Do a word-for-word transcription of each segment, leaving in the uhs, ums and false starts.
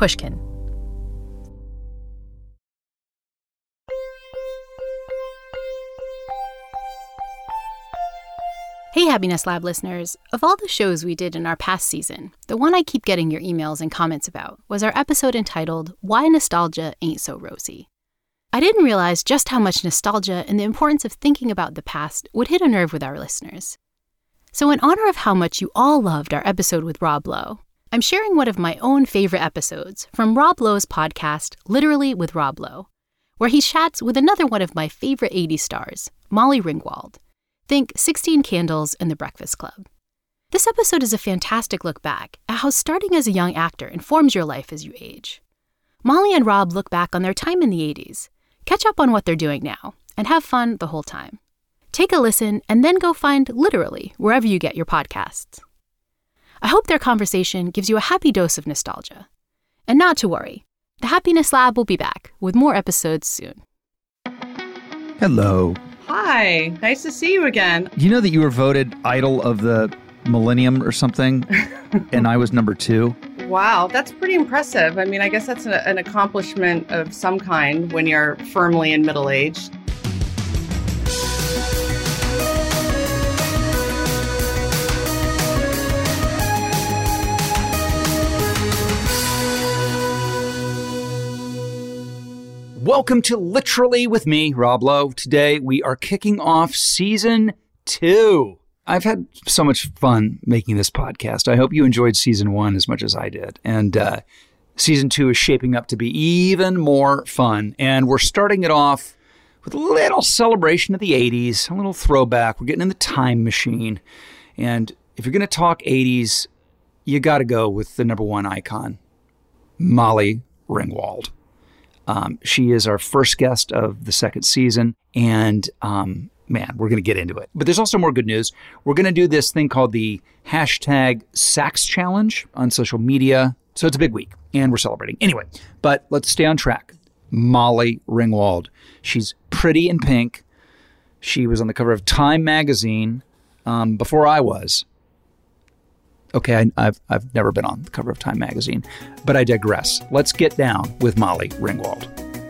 Pushkin. Hey, Happiness Lab listeners. Of all the shows we did in our past season, the one I keep getting your emails and comments about was our episode entitled, Why Nostalgia Ain't So Rosy. I didn't realize just how much nostalgia and the importance of thinking about the past would hit a nerve with our listeners. So in honor of how much you all loved our episode with Rob Lowe, I'm sharing one of my own favorite episodes from Rob Lowe's podcast, Literally with Rob Lowe, where he chats with another one of my favorite eighties stars, Molly Ringwald. Think sixteen Candles and The Breakfast Club. This episode is a fantastic look back at how starting as a young actor informs your life as you age. Molly and Rob look back on their time in the eighties, catch up on what they're doing now, and have fun the whole time. Take a listen and then go find Literally wherever you get your podcasts. I hope their conversation gives you a happy dose of nostalgia. And not to worry, the Happiness Lab will be back with more episodes soon. Hello. Hi, nice to see you again. You know that you were voted Idol of the Millennium or something, and I was number two? Wow, that's pretty impressive. I mean, I guess that's an, an accomplishment of some kind when you're firmly in middle age. Welcome to Literally with me, Rob Lowe. Today we are kicking off season two. I've had so much fun making this podcast. I hope you enjoyed season one as much as I did. And uh, season two is shaping up to be even more fun. And we're starting it off with a little celebration of the eighties, a little throwback. We're getting in the time machine. And if you're going to talk eighties, you got to go with the number one icon, Molly Ringwald. Um, she is our first guest of the second season, and um, man, we're going to get into it. But there's also more good news. We're going to do this thing called the hashtag Sax Challenge on social media. So it's a big week, and we're celebrating. Anyway, but let's stay on track. Molly Ringwald. She's pretty in pink. She was on the cover of Time magazine um, before I was. Okay, I, I've I've never been on the cover of Time magazine, but I digress. Let's get down with Molly Ringwald.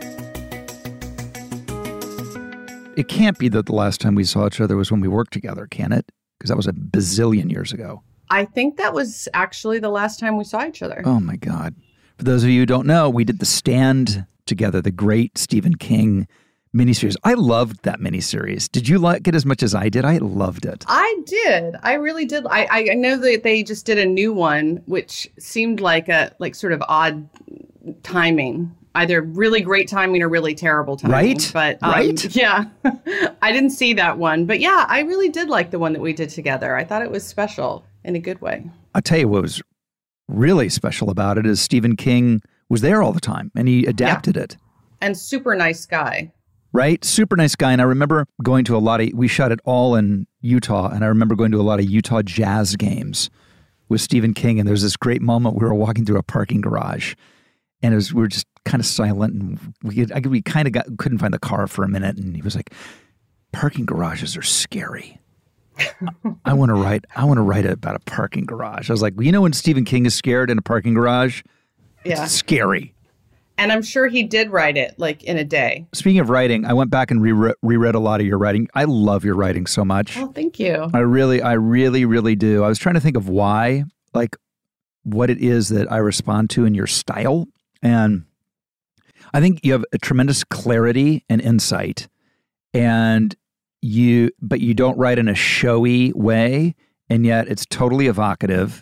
It can't be that the last time we saw each other was when we worked together, can it? Because that was a bazillion years ago. I think that was actually the last time we saw each other. Oh, my God. For those of you who don't know, we did The Stand together, the great Stephen King miniseries. I loved that miniseries. Did you like it as much as I did? I loved it. I did. I really did. I, I know that they just did a new one, which seemed like a like sort of odd timing. Either really great timing or really terrible timing. Right? But um, right? Yeah, I didn't see that one. But yeah, I really did like the one that we did together. I thought it was special in a good way. I'll tell you what was really special about it is Stephen King was there all the time and he adapted yeah. it. And super nice guy. Right? Super nice guy. And I remember going to a lot of, we shot it all in Utah, and I remember going to a lot of Utah Jazz games with Stephen King. And there's this great moment we were walking through a parking garage, and it was, we were just kind of silent, and we, I, we kind of got, couldn't find the car for a minute. And he was like, parking garages are scary. I want to write, I want to write about a parking garage. I was like, well, you know when Stephen King is scared in a parking garage? Yeah. It's scary. And I'm sure he did write it like in a day. Speaking of writing, I went back and re- reread a lot of your writing. I love your writing so much. Oh, thank you. I really, I really, really do. I was trying to think of why, like what it is that I respond to in your style. And I think you have a tremendous clarity and insight, and you, but you don't write in a showy way. And yet it's totally evocative.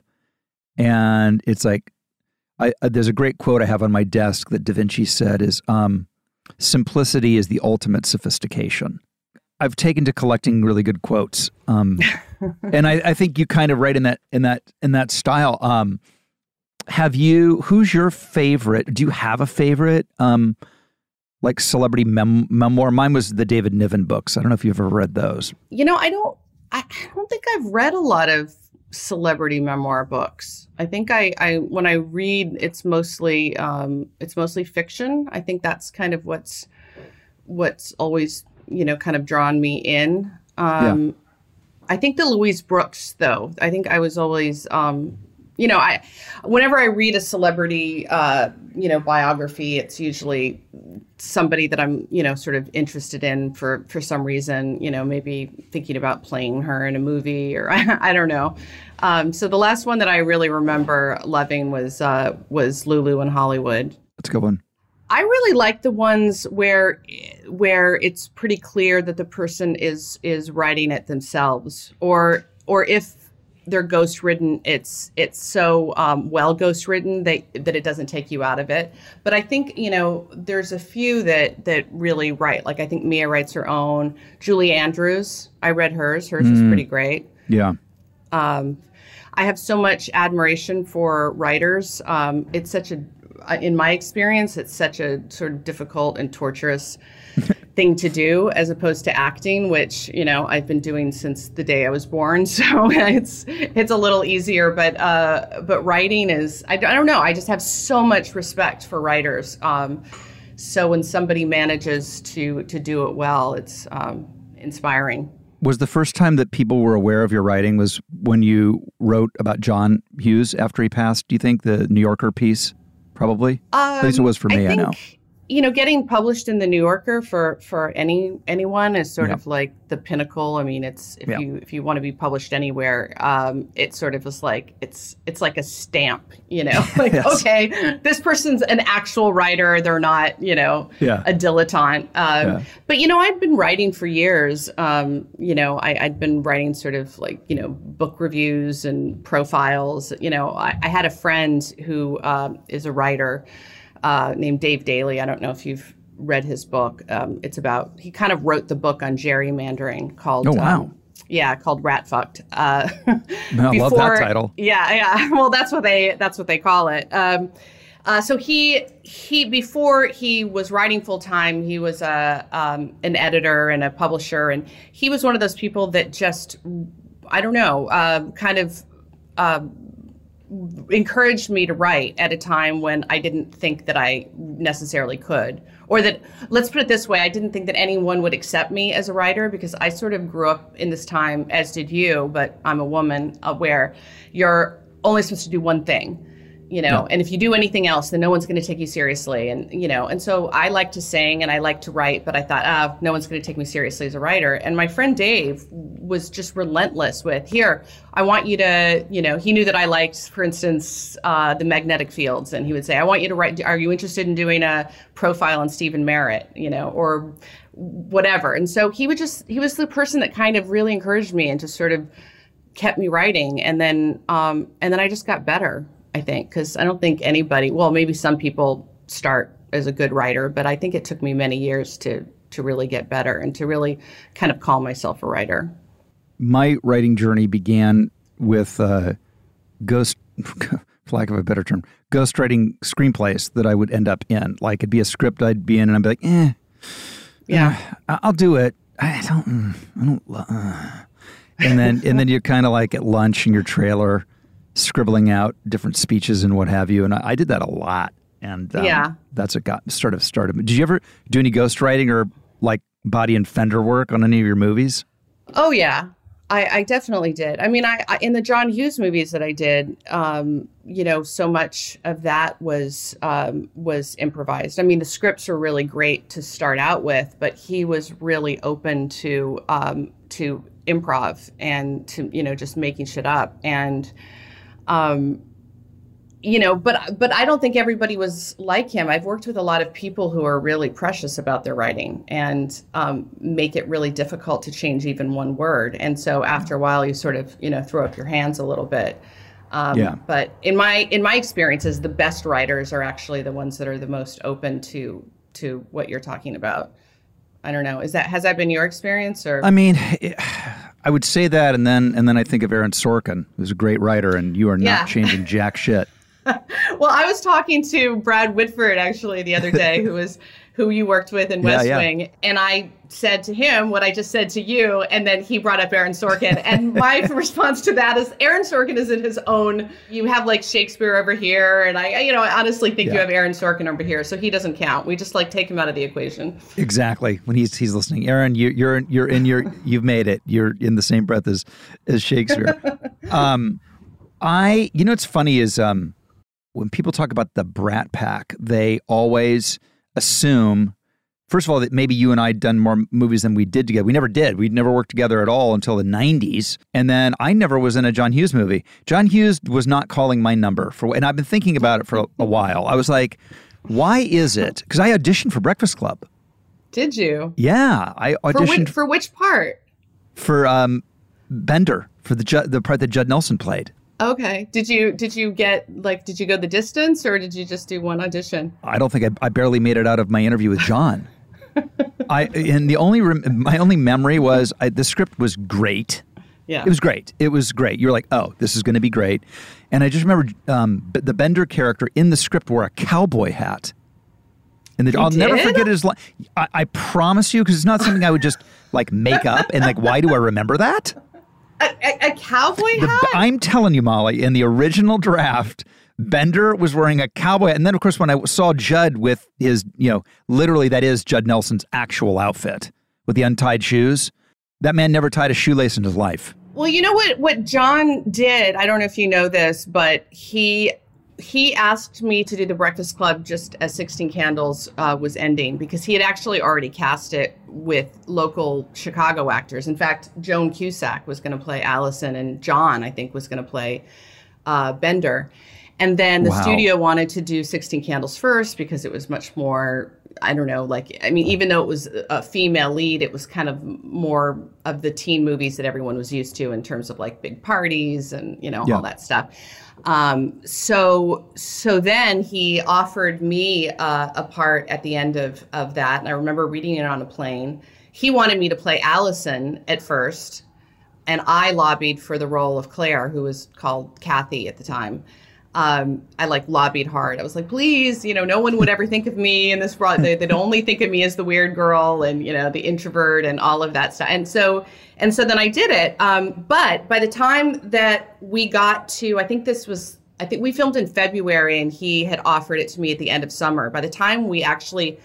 And it's like, I, uh, there's a great quote I have on my desk that Da Vinci said is, um, simplicity is the ultimate sophistication. I've taken to collecting really good quotes. Um, and I, I think you kind of write in that, in that, in that style. Um, have you, who's your favorite? Do you have a favorite, um, like celebrity mem- memoir? Mine was the David Niven books. I don't know if you've ever read those. You know, I don't, I don't think I've read a lot of celebrity memoir books. I think I, I when I read, it's mostly um, it's mostly fiction. I think that's kind of what's what's always, you know, kind of drawn me in. Um, yeah. I think the Louise Brooks, though, I think I was always um, you know, I, whenever I read a celebrity, uh, you know, biography, it's usually somebody that I'm, you know, sort of interested in for, for some reason, you know, maybe thinking about playing her in a movie or I, I don't know. Um, so the last one that I really remember loving was, uh, was Lulu in Hollywood. That's a good one. I really like the ones where, where it's pretty clear that the person is, is writing it themselves, or, or if they're ghost written, it's it's so um, well ghost written that that it doesn't take you out of it. But I think, you know, there's a few that that really write. Like I think Mia writes her own. Julie Andrews, I read hers. Hers mm. was pretty great. Yeah. Um, I have so much admiration for writers. Um, it's such a, in my experience, it's such a sort of difficult and torturous thing to do as opposed to acting, which, you know, I've been doing since the day I was born. So it's it's a little easier. But uh, but writing is, I, I don't know, I just have so much respect for writers. Um, so when somebody manages to to do it well, it's um, inspiring. Was the first time that people were aware of your writing was when you wrote about John Hughes after he passed, do you think, the New Yorker piece? Probably? Um, At least it was for me, I, think, I know. You know, getting published in the New Yorker for, for any anyone is sort yeah. of like the pinnacle. I mean, it's if yeah. you if you want to be published anywhere, um, it sort of is like it's it's like a stamp. You know, like yes. okay, this person's an actual writer. They're not, you know, yeah. a dilettante. Um, yeah. But you know, I've been writing for years. Um, you know, I, I'd been writing sort of like you know book reviews and profiles. You know, I, I had a friend who um, is a writer. Uh, named Dave Daly. I don't know if you've read his book. Um, it's about, he kind of wrote the book on gerrymandering called, oh, wow. um, yeah, called Rat Fucked. Uh, no, I love that title. Yeah, yeah. Well, that's what they, that's what they call it. Um, uh, so he, he, before he was writing full time, he was a, um, an editor and a publisher. And he was one of those people that just, I don't know, uh, kind of, uh, encouraged me to write at a time when I didn't think that I necessarily could, or that, let's put it this way, I didn't think that anyone would accept me as a writer, because I sort of grew up in this time, as did you, but I'm a woman, uh, where you're only supposed to do one thing, you know, yeah. and if you do anything else, then no one's going to take you seriously. And, you know, and so I like to sing and I like to write, but I thought, ah, no one's going to take me seriously as a writer. And my friend Dave was just relentless with, here, I want you to, you know, he knew that I liked, for instance, uh, the magnetic fields. And he would say, I want you to write, are you interested in doing a profile on Stephen Merritt, you know, or whatever. And so he would just, he was the person that kind of really encouraged me and just sort of kept me writing. And then, um, and then I just got better. I think, because I don't think anybody, well, maybe some people start as a good writer, but I think it took me many years to to really get better and to really kind of call myself a writer. My writing journey began with uh, ghost, for lack of a better term, ghostwriting screenplays that I would end up in. Like it'd be a script I'd be in, and I'd be like, eh, yeah, uh, I'll do it. I don't, I don't, uh. and then and then you're kind of like at lunch in your trailer, scribbling out different speeches and what have you. And I, I did that a lot. And um, yeah. that's what got sort of started. Did you ever do any ghostwriting or like body and fender work on any of your movies? Oh, yeah. I, I definitely did. I mean, I, I in the John Hughes movies that I did, um, you know, so much of that was um, was improvised. I mean, the scripts are really great to start out with, but he was really open to um, to improv and to, you know, just making shit up. And Um, you know, but but I don't think everybody was like him. I've worked with a lot of people who are really precious about their writing and um, make it really difficult to change even one word. And so after a while, you sort of, you know, throw up your hands a little bit. Um, yeah. But in my in my experiences, the best writers are actually the ones that are the most open to to what you're talking about. I don't know. Is that has that been your experience? Or I mean, it, I would say that, and then and then I think of Aaron Sorkin, who's a great writer, and you are not yeah. changing jack shit. Well, I was talking to Brad Whitford actually the other day, who was who you worked with in West yeah, yeah. Wing, and I said to him what I just said to you, and then he brought up Aaron Sorkin, and my response to that is Aaron Sorkin is in his own. You have like Shakespeare over here, and I, you know, I honestly think yeah. you have Aaron Sorkin over here, so he doesn't count. We just like take him out of the equation. Exactly. When he's he's listening, Aaron, you, you're you're in your you've made it. You're in the same breath as as Shakespeare. um, I, you know, what's funny is um, when people talk about the Brat Pack, they always assume, first of all, that maybe you and I had done more movies than we did together. We never did. We'd never worked together at all until the nineties. And then I never was in a John Hughes movie. John Hughes was not calling my number for, and I've been thinking about it for a, a while. I was like, why is it? Because I auditioned for Breakfast Club. Did you? Yeah, I auditioned for which, for which part? For um, Bender, for the Ju- the part that Judd Nelson played. Okay. Did you did you get like did you go the distance or did you just do one audition? I don't think I, I barely made it out of my interview with John. I and the only rem- my only memory was I, the script was great. Yeah, it was great. It was great. You're like, oh, this is going to be great. And I just remember um, the Bender character in the script wore a cowboy hat. And the, I'll did? never forget his line. I, I promise you, because it's not something I would just like make up. And like, why do I remember that? A, a, a cowboy The, hat? I'm telling you, Molly, in the original draft, Bender was wearing a cowboy. And then, of course, when I saw Judd with his, you know, literally that is Judd Nelson's actual outfit with the untied shoes. That man never tied a shoelace in his life. Well, you know what, what John did, I don't know if you know this, but he he asked me to do The Breakfast Club just as sixteen Candles uh, was ending, because he had actually already cast it with local Chicago actors. In fact, Joan Cusack was going to play Allison, and John, I think, was going to play uh, Bender. And then the Wow. studio wanted to do sixteen Candles first because it was much more, I don't know, like, I mean, even though it was a female lead, it was kind of more of the teen movies that everyone was used to in terms of like big parties and, you know, Yeah. all that stuff. Um, so, so then he offered me uh, a part at the end of, of that. And I remember reading it on a plane. He wanted me to play Allison at first. And I lobbied for the role of Claire, who was called Kathy at the time. Um, I like lobbied hard. I was like, please, you know, no one would ever think of me in this role. They, they'd only think of me as the weird girl and, you know, the introvert and all of that stuff. And so, and so then I did it. Um, but by the time that we got to, I think this was, I think we filmed in February and he had offered it to me at the end of summer. By the time we actually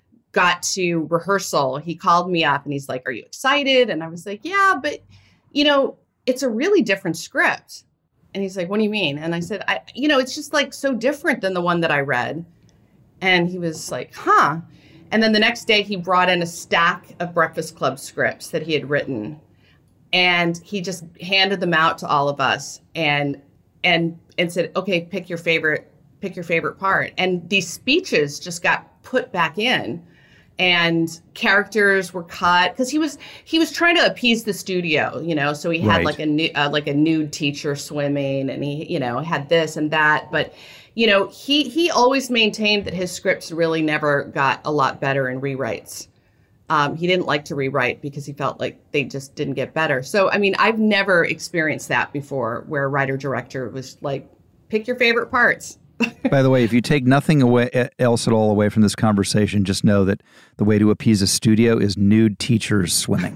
got to rehearsal, he called me up and he's like, are you excited? And I was like, yeah, but you know, it's a really different script. And he's like, what do you mean? And I said, I, you know, it's just like so different than the one that I read. And he was like, huh. And then the next day he brought in a stack of Breakfast Club scripts that he had written. And he just handed them out to all of us and, and, and said, okay, pick your favorite, pick your favorite part. And these speeches just got put back in. And characters were cut because he was he was trying to appease the studio, you know. So he had Right. like a nu- uh, like a nude teacher swimming, and he you know had this and that. But you know he he always maintained that his scripts really never got a lot better in rewrites. Um, he didn't like to rewrite because he felt like they just didn't get better. So I mean, I've never experienced that before, where a writer director was like, pick your favorite parts. By the way, if you take nothing away else at all away from this conversation, just know that the way to appease a studio is nude teachers swimming.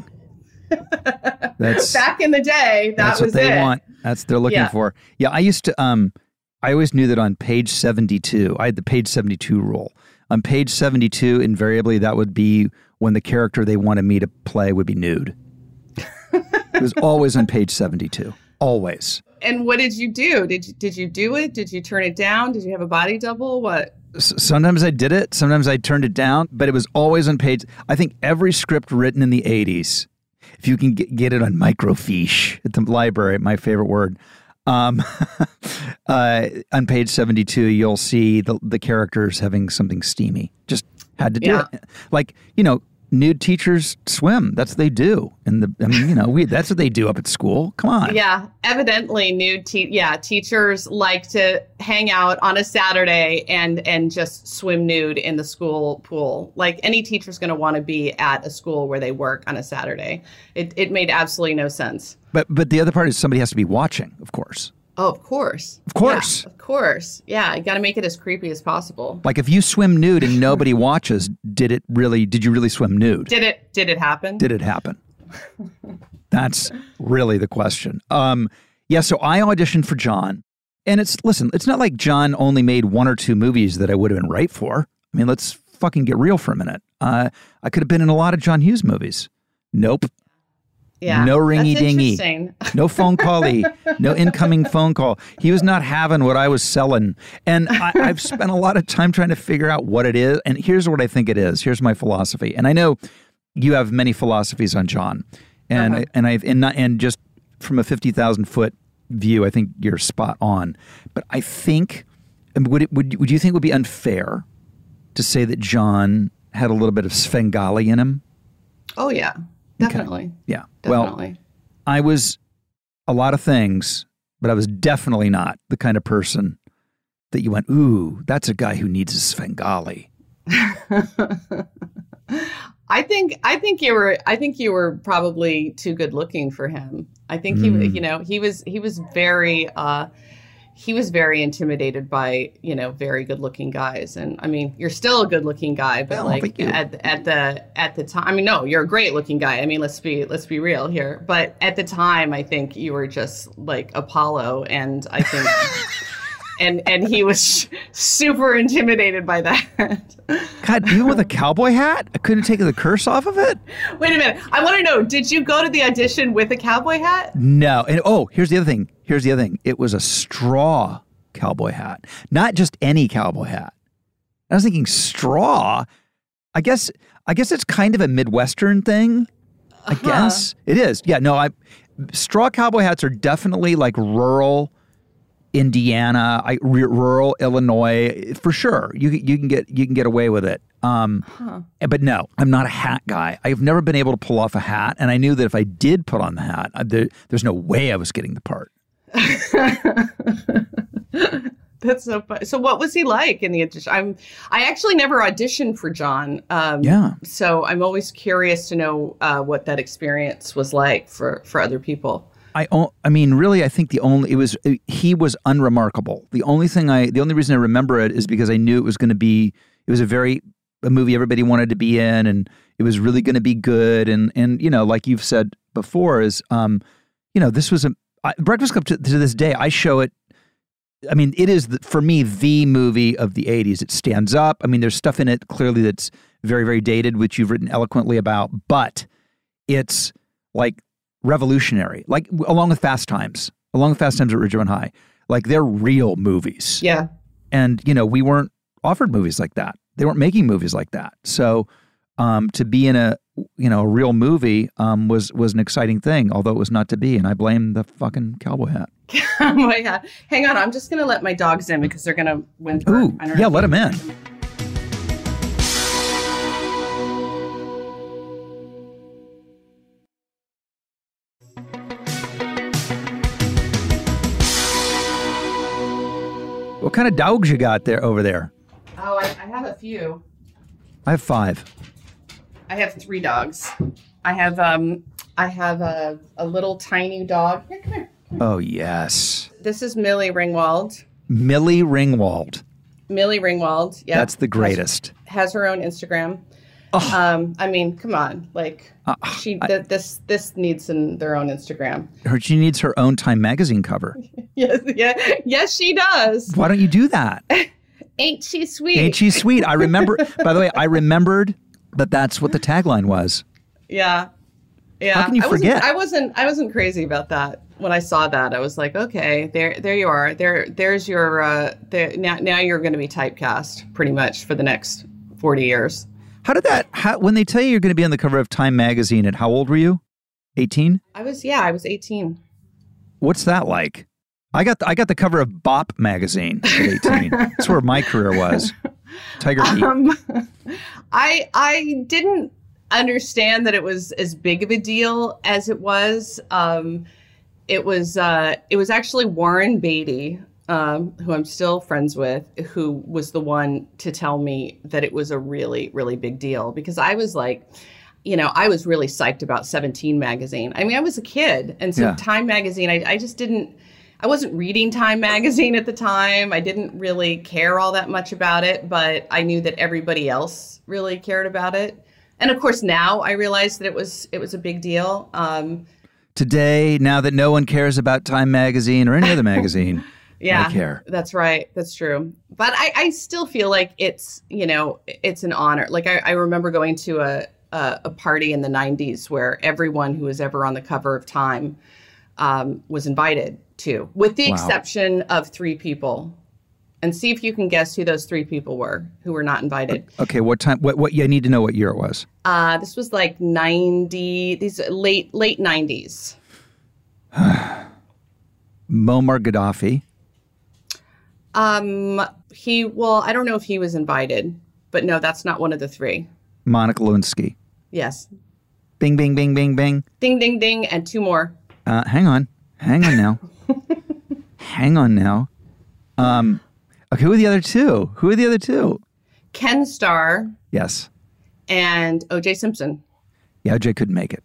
That's back in the day. That that's was what they it. want. That's what they're looking Yeah. for. Yeah, I used to. Um, I always knew that on page seventy-two, I had the page seventy-two rule. On page seventy-two, invariably, that would be when the character they wanted me to play would be nude. It was always on page seventy-two. Always. And what did you do? Did you, did you do it? Did you turn it down? Did you have a body double? What? S- Sometimes I did it. Sometimes I turned it down, but it was always on page. I think every script written in the eighties, if you can get, get it on microfiche at the library, my favorite word, um, uh, on page seventy-two, you'll see the, the characters having something steamy. Just had to do Yeah. it. Like, you know, nude teachers swim. That's what they do. And the, I mean, you know, we, that's what they do up at school. Come on. Yeah, evidently nude te- yeah, teachers like to hang out on a Saturday and and just swim nude in the school pool. Like any teacher's going to want to be at a school where they work on a Saturday. It it made absolutely no sense. But but the other part is somebody has to be watching, of course. Oh, of course. Of course. Yeah, of course. Yeah, you got to make it as creepy as possible. Like if you swim nude and nobody watches, did it really, did you really swim nude? Did it did it happen? Did it happen? That's really the question. Um, yeah, so I auditioned for John. And it's, listen, it's not like John only made one or two movies that I would have been right for. I mean, let's fucking get real for a minute. Uh, I could have been in a lot of John Hughes movies. Nope. Yeah, no ringy that's dingy, interesting. no phone call-y, no incoming phone call. He was not having what I was selling. And I, I've spent a lot of time trying to figure out what it is. And here's what I think it is. Here's my philosophy. And I know you have many philosophies on John. And uh-huh. and I've and, not, and just from a fifty thousand foot view, I think you're spot on. But I think, would it, would would you think it would be unfair to say that John had a little bit of Svengali in him? Oh yeah. Definitely. Okay. Yeah. Definitely. Well, I was a lot of things, but I was definitely not the kind of person that you went, ooh, that's a guy who needs a Svengali. I think I think you were I think you were probably too good looking for him. I think he Mm. you know, he was he was very uh he was very intimidated by, you know, very good looking guys. And I mean, you're still a good looking guy, but Oh, like thank you. at at the at the time, I mean, no, you're a great looking guy. I mean, let's be let's be real here. But at the time, I think you were just like Apollo, and I think and and he was super intimidated by that. God, even with a cowboy hat? I couldn't take the curse off of it? Wait a minute. I want to know, did you go to the audition with a cowboy hat? No. And oh, here's the other thing. Here's the other thing. It was a straw cowboy hat, not just any cowboy hat. I was thinking straw. I guess I guess it's kind of a Midwestern thing. I Uh-huh. guess it is. Yeah, no, I straw cowboy hats are definitely like rural Indiana, I, r- rural Illinois, for sure. You you can get you can get away with it. Um, Huh. But no, I'm not a hat guy. I've never been able to pull off a hat, and I knew that if I did put on the hat, I, there, there's no way I was getting the part. That's so funny. So what was he like in the audition? I'm I actually never auditioned for John. Um, Yeah. So I'm always curious to know uh, what that experience was like for, for other people. I, o- I mean, really, I think the only it was he was unremarkable. The only thing I, the only reason I remember it is because I knew it was going to be. It was a very a movie everybody wanted to be in, and it was really going to be good. And and you know, like you've said before, is um, you know, this was a I, Breakfast Club to, to this day. I show it. I mean, it is the, for me the movie of the eighties. It stands up. I mean, there's stuff in it clearly that's very very dated, which you've written eloquently about, but it's like revolutionary, like along with Fast Times, along with Fast Times at Ridgemont High, like they're real movies. Yeah. And, you know, we weren't offered movies like that. They weren't making movies like that. So um, to be in a, you know, a real movie um, was was an exciting thing, although it was not to be. And I blame the fucking cowboy hat. Cowboy hat. Hang on. I'm just going to let my dogs in because they're going to whimper. Ooh, I don't know yeah, if let you- them in. What kind of dogs you got there over there? Oh, I, I have a few. I have five. I have three dogs. I have um I have a, a little tiny dog. Here, come here. Oh, yes. This is Millie Ringwald. Millie Ringwald. Millie Ringwald. Yeah. That's the greatest. Has, has her own Instagram. Oh. Um, I mean, come on. Like Uh, she I- th- this this needs in their own Instagram. Her, she needs her own Time magazine cover. Yes, yeah. Yes, she does. Why don't you do that? Ain't she sweet? Ain't she sweet? I remember, by the way, I remembered that that's what the tagline was. Yeah. Yeah. How can you I forget? Wasn't, I wasn't I wasn't crazy about that. When I saw that, I was like, okay, there there you are. There there's your uh there now now you're gonna be typecast pretty much for the next forty years. How did that, how, when they tell you you're going to be on the cover of Time magazine, at how old were you? eighteen? I was yeah, I was eighteen. What's that like? I got the, I got the cover of Bop magazine at eighteen. That's where my career was. Tiger Beat. Um, I I didn't understand that it was as big of a deal as it was. Um, it was uh, it was actually Warren Beatty, um, who I'm still friends with, who was the one to tell me that it was a really really big deal, because I was like, you know, I was really psyched about seventeen magazine. I mean, I was a kid, and so Yeah. Time magazine, I, I just didn't. I wasn't reading Time magazine at the time. I didn't really care all that much about it, but I knew that everybody else really cared about it. And of course, now I realize that it was it was a big deal. Um, Today, now that no one cares about Time magazine or any other magazine, yeah, I care. That's right. That's true. But I, I still feel like it's, you know, it's an honor. Like I, I remember going to a a, a party in the nineties where everyone who was ever on the cover of Time um, was invited to, with the Wow. exception of three people. And see if you can guess who those three people were who were not invited. Okay, what time? What? What? You need to know what year it was. Uh, this was like ninety, these late late nineties. Muammar Gaddafi. Um, he well, I don't know if he was invited, but no, that's not one of the three. Monica Lewinsky. Yes. Bing, bing, bing, bing, bing. Ding, ding, ding, and two more. Uh, hang on, hang on now, hang on now. Um, okay, who are the other two? Who are the other two? Ken Starr Yes. and O J Simpson. Yeah, O J couldn't make it.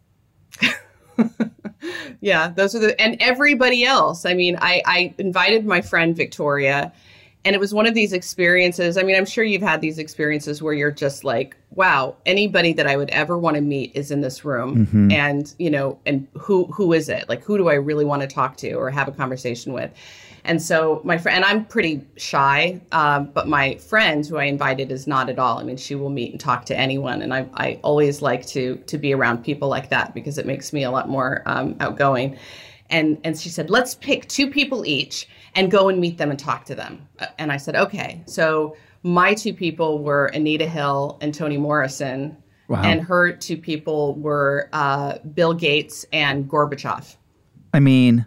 Yeah, those are the, and everybody else. I mean, I, I invited my friend Victoria, and it was one of these experiences. I mean, I'm sure you've had these experiences where you're just like, wow, anybody that I would ever want to meet is in this room. Mm-hmm. And, you know, and who who is it? Like, who do I really want to talk to or have a conversation with? And so my friend, and I'm pretty shy, um, but my friend who I invited is not at all. I mean, she will meet and talk to anyone. And I, I always like to to be around people like that because it makes me a lot more um, outgoing. And and she said, let's pick two people each and go and meet them and talk to them. And I said, okay. So my two people were Anita Hill and Toni Morrison. Wow. And her two people were uh, Bill Gates and Gorbachev. I mean,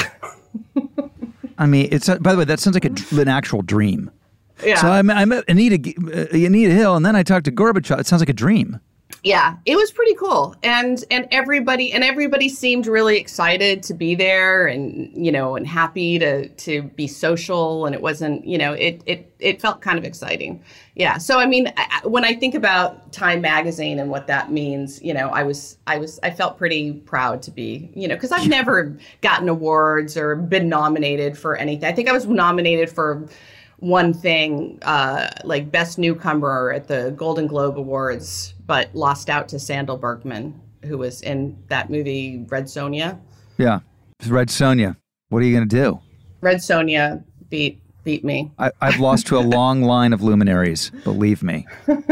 I mean, it's by the way, that sounds like a, an actual dream. Yeah. So I met, I met Anita, uh, Anita Hill, and then I talked to Gorbachev. It sounds like a dream. Yeah, it was pretty cool, and and everybody and everybody seemed really excited to be there, and you know, and happy to to be social, and it wasn't, you know, it it it felt kind of exciting. Yeah, so I mean, I, when I think about Time Magazine and what that means, you know, I was I was I felt pretty proud to be, you know, because I've never gotten awards or been nominated for anything. I think I was nominated for one thing, uh, like Best Newcomer at the Golden Globe Awards, but lost out to Sandal Bergman, who was in that movie Red Sonja. Yeah, Red Sonja. What are you going to do? Red Sonja beat beat me. I, I've lost to a long line of luminaries. Believe me.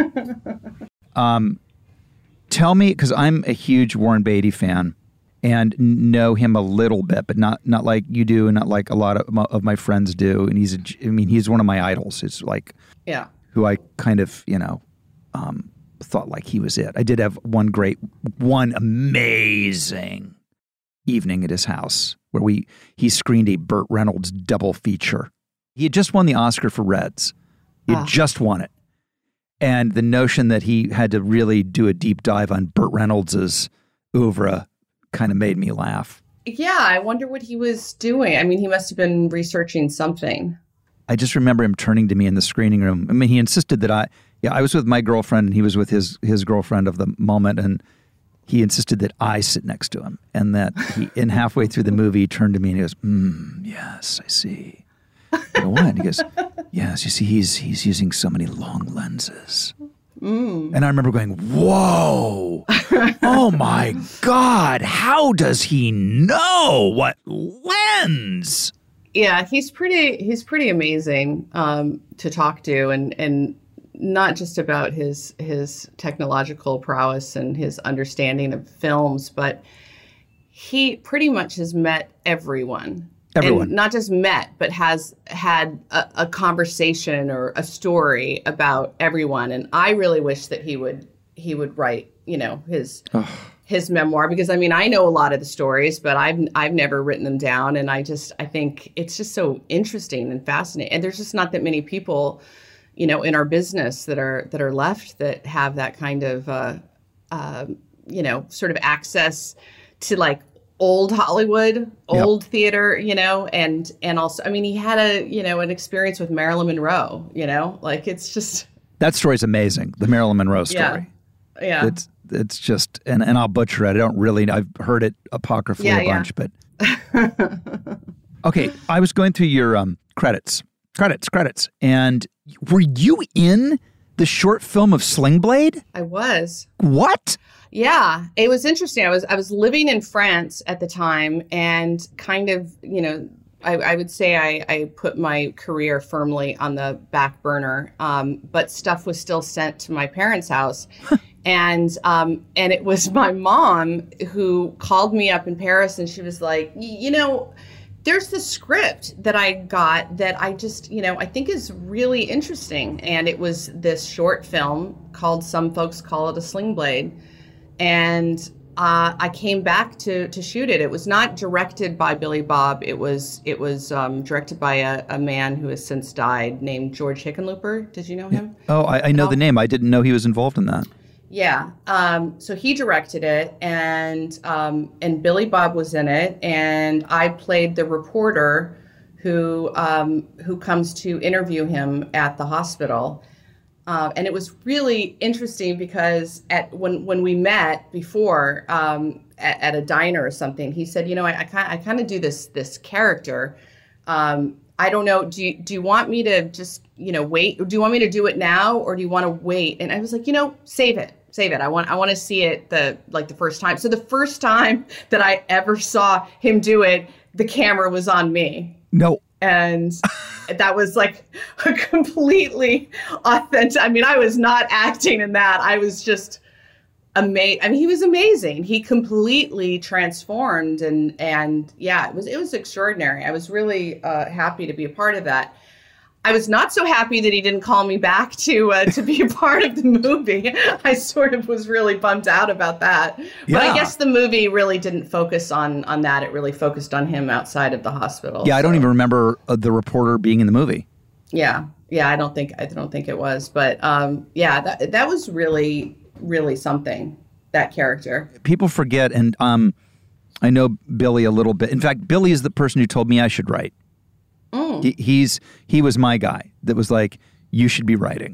Um, tell me, because I'm a huge Warren Beatty fan and know him a little bit, but not not like you do, and not like a lot of my, of my friends do. And he's, a, I mean, he's one of my idols. It's like, yeah, who I kind of, you know, um, thought like he was it. I did have one great, one amazing evening at his house where we he screened a Burt Reynolds double feature. He had just won the Oscar for Reds. He had Ah. just won it. And the notion that he had to really do a deep dive on Burt Reynolds's oeuvre kind of made me laugh. Yeah, I wonder what he was doing. I mean, he must have been researching something. I just remember him turning to me in the screening room. I mean, he insisted that I, yeah, I was with my girlfriend and he was with his his girlfriend of the moment, and he insisted that I sit next to him, and that he, and halfway through the movie, he turned to me and he goes, mm, yes, I see. I go, what? And he goes, yes, you see, he's he's using so many long lenses. Mm. And I remember going, whoa, oh my God, how does he know what lens? Yeah, he's pretty he's pretty amazing um, to talk to, and and not just about his his technological prowess and his understanding of films, but he pretty much has met everyone. Everyone. And not just met, but has had a, a conversation or a story about everyone. And I really wish that he would he would write, you know, his his memoir, because I mean, I know a lot of the stories, but I've I've never written them down. And I just I think it's just so interesting and fascinating. And there's just not that many people, you know, in our business that are that are left that have that kind of uh, uh, you know, sort of access to like old Hollywood, old yep. theater, you know, and and also, I mean, he had a, you know, an experience with Marilyn Monroe, you know, like it's just. That story's amazing, the Marilyn Monroe story. Yeah. yeah. It's it's just, and, and I'll butcher it. I don't really, I've heard it apocryphally yeah, a bunch, yeah. but. Okay, I was going through your um, credits, credits, credits, and were you in the short film of Sling Blade? I was. What? Yeah, it was interesting. I was I was living in France at the time, and kind of, you know, I, I would say I, I put my career firmly on the back burner, um, but stuff was still sent to my parents' house. and um, and it was my mom who called me up in Paris, and she was like, you know, there's this script that I got that I just, you know, I think is really interesting. And it was this short film called Some Folks Call It a Sling Blade. And uh, I came back to to shoot it. It was not directed by Billy Bob. It was it was um, directed by a, a man who has since died named George Hickenlooper. Did you know him? Oh, I, I know the name. I didn't know he was involved in that. Yeah. Um, so he directed it, and um, and Billy Bob was in it, and I played the reporter who um, who comes to interview him at the hospital. Uh, and it was really interesting because at when when we met before um, at, at a diner or something, he said, you know, I, I kind I kind of do this this character. Um, I don't know. Do you, do you want me to just, you know, wait? Do you want me to do it now, or do you want to wait? And I was like, you know, save it. Save it. I want I want to see it the like the first time. So the first time that I ever saw him do it, the camera was on me. No. And that was like a completely authentic. I mean, I was not acting in that. I was just amazing. I mean, he was amazing. He completely transformed, and and yeah, it was it was extraordinary. I was really uh, happy to be a part of that. I was not so happy that he didn't call me back to uh, to be a part of the movie. I sort of was really bummed out about that. But yeah. I guess the movie really didn't focus on on that. It really focused on him outside of the hospital. Yeah, I so. don't even remember uh, the reporter being in the movie. Yeah, yeah, I don't think I don't think it was. But um, yeah, that that was really really something. That character. People forget, and um, I know Billy a little bit. In fact, Billy is the person who told me I should write. Mm. He, he's he was my guy that was like, you should be writing.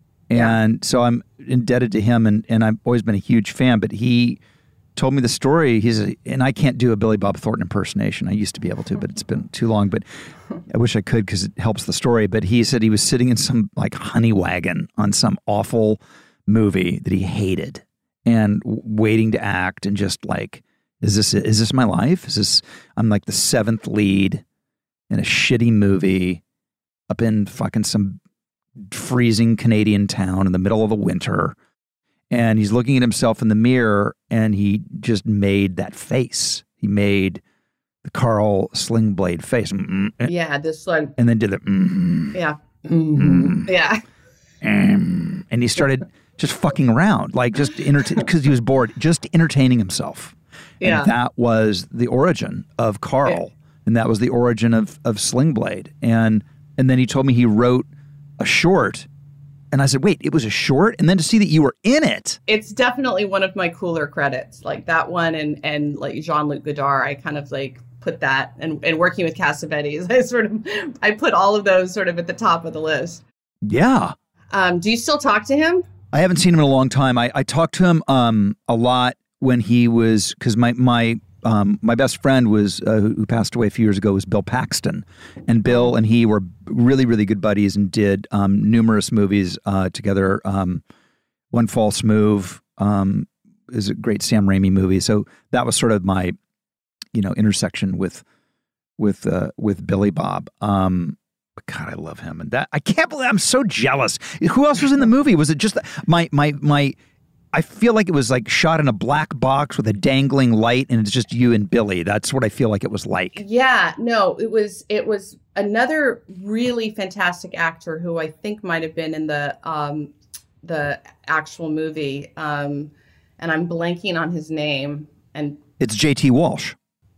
And yeah. so I'm indebted to him, and, and I've always been a huge fan, but he told me the story. He's a, and I can't do a Billy Bob Thornton impersonation. I used to be able to, but it's been too long, but I wish I could because it helps the story. But he said he was sitting in some like honey wagon on some awful movie that he hated and waiting to act, and just like, is this it? Is this my life? Is this, I'm like the seventh lead in a shitty movie up in fucking some freezing Canadian town in the middle of the winter. And he's looking at himself in the mirror, and he just made that face. He made the Carl Slingblade face. Mm-hmm. Yeah, this like. And then did the mm-hmm. Yeah. Mm-hmm. Yeah. Mm-hmm. And he started just fucking around, like just entertain, because he was bored, just entertaining himself. Yeah. And that was the origin of Carl. Yeah. And that was the origin of, of Slingblade. And and then he told me he wrote a short. And I said, wait, it was a short? And then to see that you were in it. It's definitely one of my cooler credits. Like that one and, and like Jean-Luc Godard, I kind of like put that. And, and working with Cassavetes, I sort of, I put all of those sort of at the top of the list. Yeah. Um, do you still talk to him? I haven't seen him in a long time. I, I talked to him um, a lot when he was, because my, my, Um, my best friend was uh, who passed away a few years ago was Bill Paxton, and Bill and he were really, really good buddies and did um, numerous movies uh, together. Um, One False Move um, is a great Sam Raimi movie, so that was sort of my, you know, intersection with with uh, with Billy Bob. Um, but God, I love him, and that I can't believe I'm so jealous. Who else was in the movie? Was it just my my my? I feel like it was like shot in a black box with a dangling light, and it's just you and Billy. That's what I feel like it was like. Yeah, no, it was it was another really fantastic actor who I think might have been in the um, the actual movie, um, and I'm blanking on his name. And it's J T Walsh.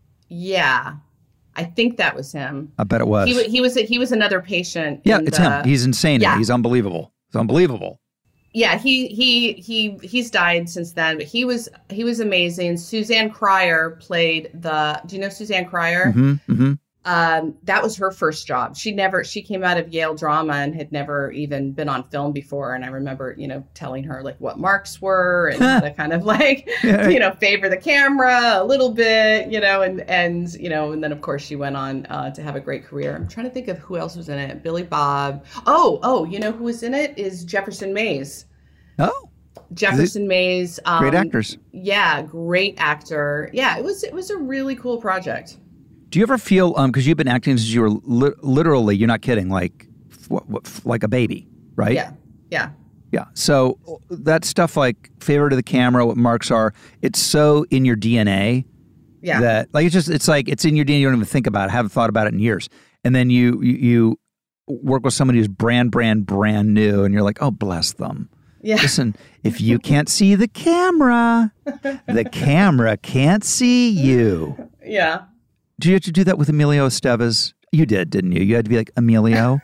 Yeah, I think that was him. I bet it was. He, he was he was another patient. Yeah, in it's the, him. He's insane. Yeah. He's unbelievable. It's unbelievable. Yeah, he he he he's died since then, but he was he was amazing. Suzanne Cryer played the. Do you know Suzanne Cryer? Mm-hmm, mm-hmm. Um, that was her first job. She never she came out of Yale Drama and had never even been on film before. And I remember, you know, telling her like what marks were and how to kind of like, you know, favor the camera a little bit, you know, and and you know, and then of course she went on uh, to have a great career. I'm trying to think of who else was in it. Billy Bob. Oh, oh, you know who was in it is Jefferson Mays. Oh. Jefferson Mays. Um, great actors. Yeah, great actor. Yeah, it was it was a really cool project. Do you ever feel, um, because you've been acting since you were li- literally, you're not kidding, like, what, what, like a baby, right? Yeah, yeah. Yeah. So that stuff like favor to the camera, what marks are, it's so in your D N A yeah. that like it's just it's like it's in your D N A. You don't even think about it. Haven't thought about it in years. And then you you, you work with somebody who's brand brand brand new, and you're like, oh, bless them. Yeah. Listen, if you can't see the camera, the camera can't see you. Yeah. Did you have to do that with Emilio Estevez? You did, didn't you? You had to be like, Emilio.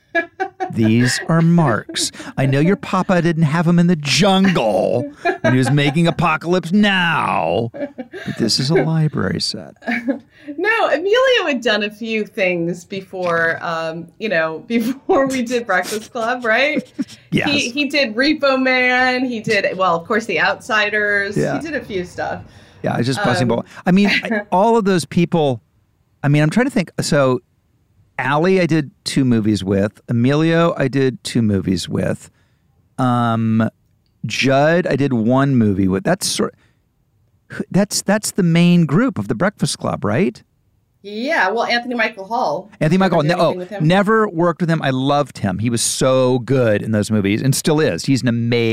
These are marks. I know your papa didn't have them in the jungle when he was making Apocalypse Now, but this is a library set. No, Emilio had done a few things before, um, you know, before we did Breakfast Club, right? Yes. He, he did Repo Man. He did, well, of course, The Outsiders. Yeah. He did a few stuff. Yeah, I was just busting Um, ball. I mean, I, all of those people, I mean, I'm trying to think. So Allie, I did two movies with. Emilio, I did two movies with. Um, Judd, I did one movie with. That's sort. That's that's the main group of the Breakfast Club, right? Yeah, well, Anthony Michael Hall. Anthony Michael. Did you Ne- ever do oh, anything with him? never worked with him. I loved him. He was so good in those movies, and still is. He's an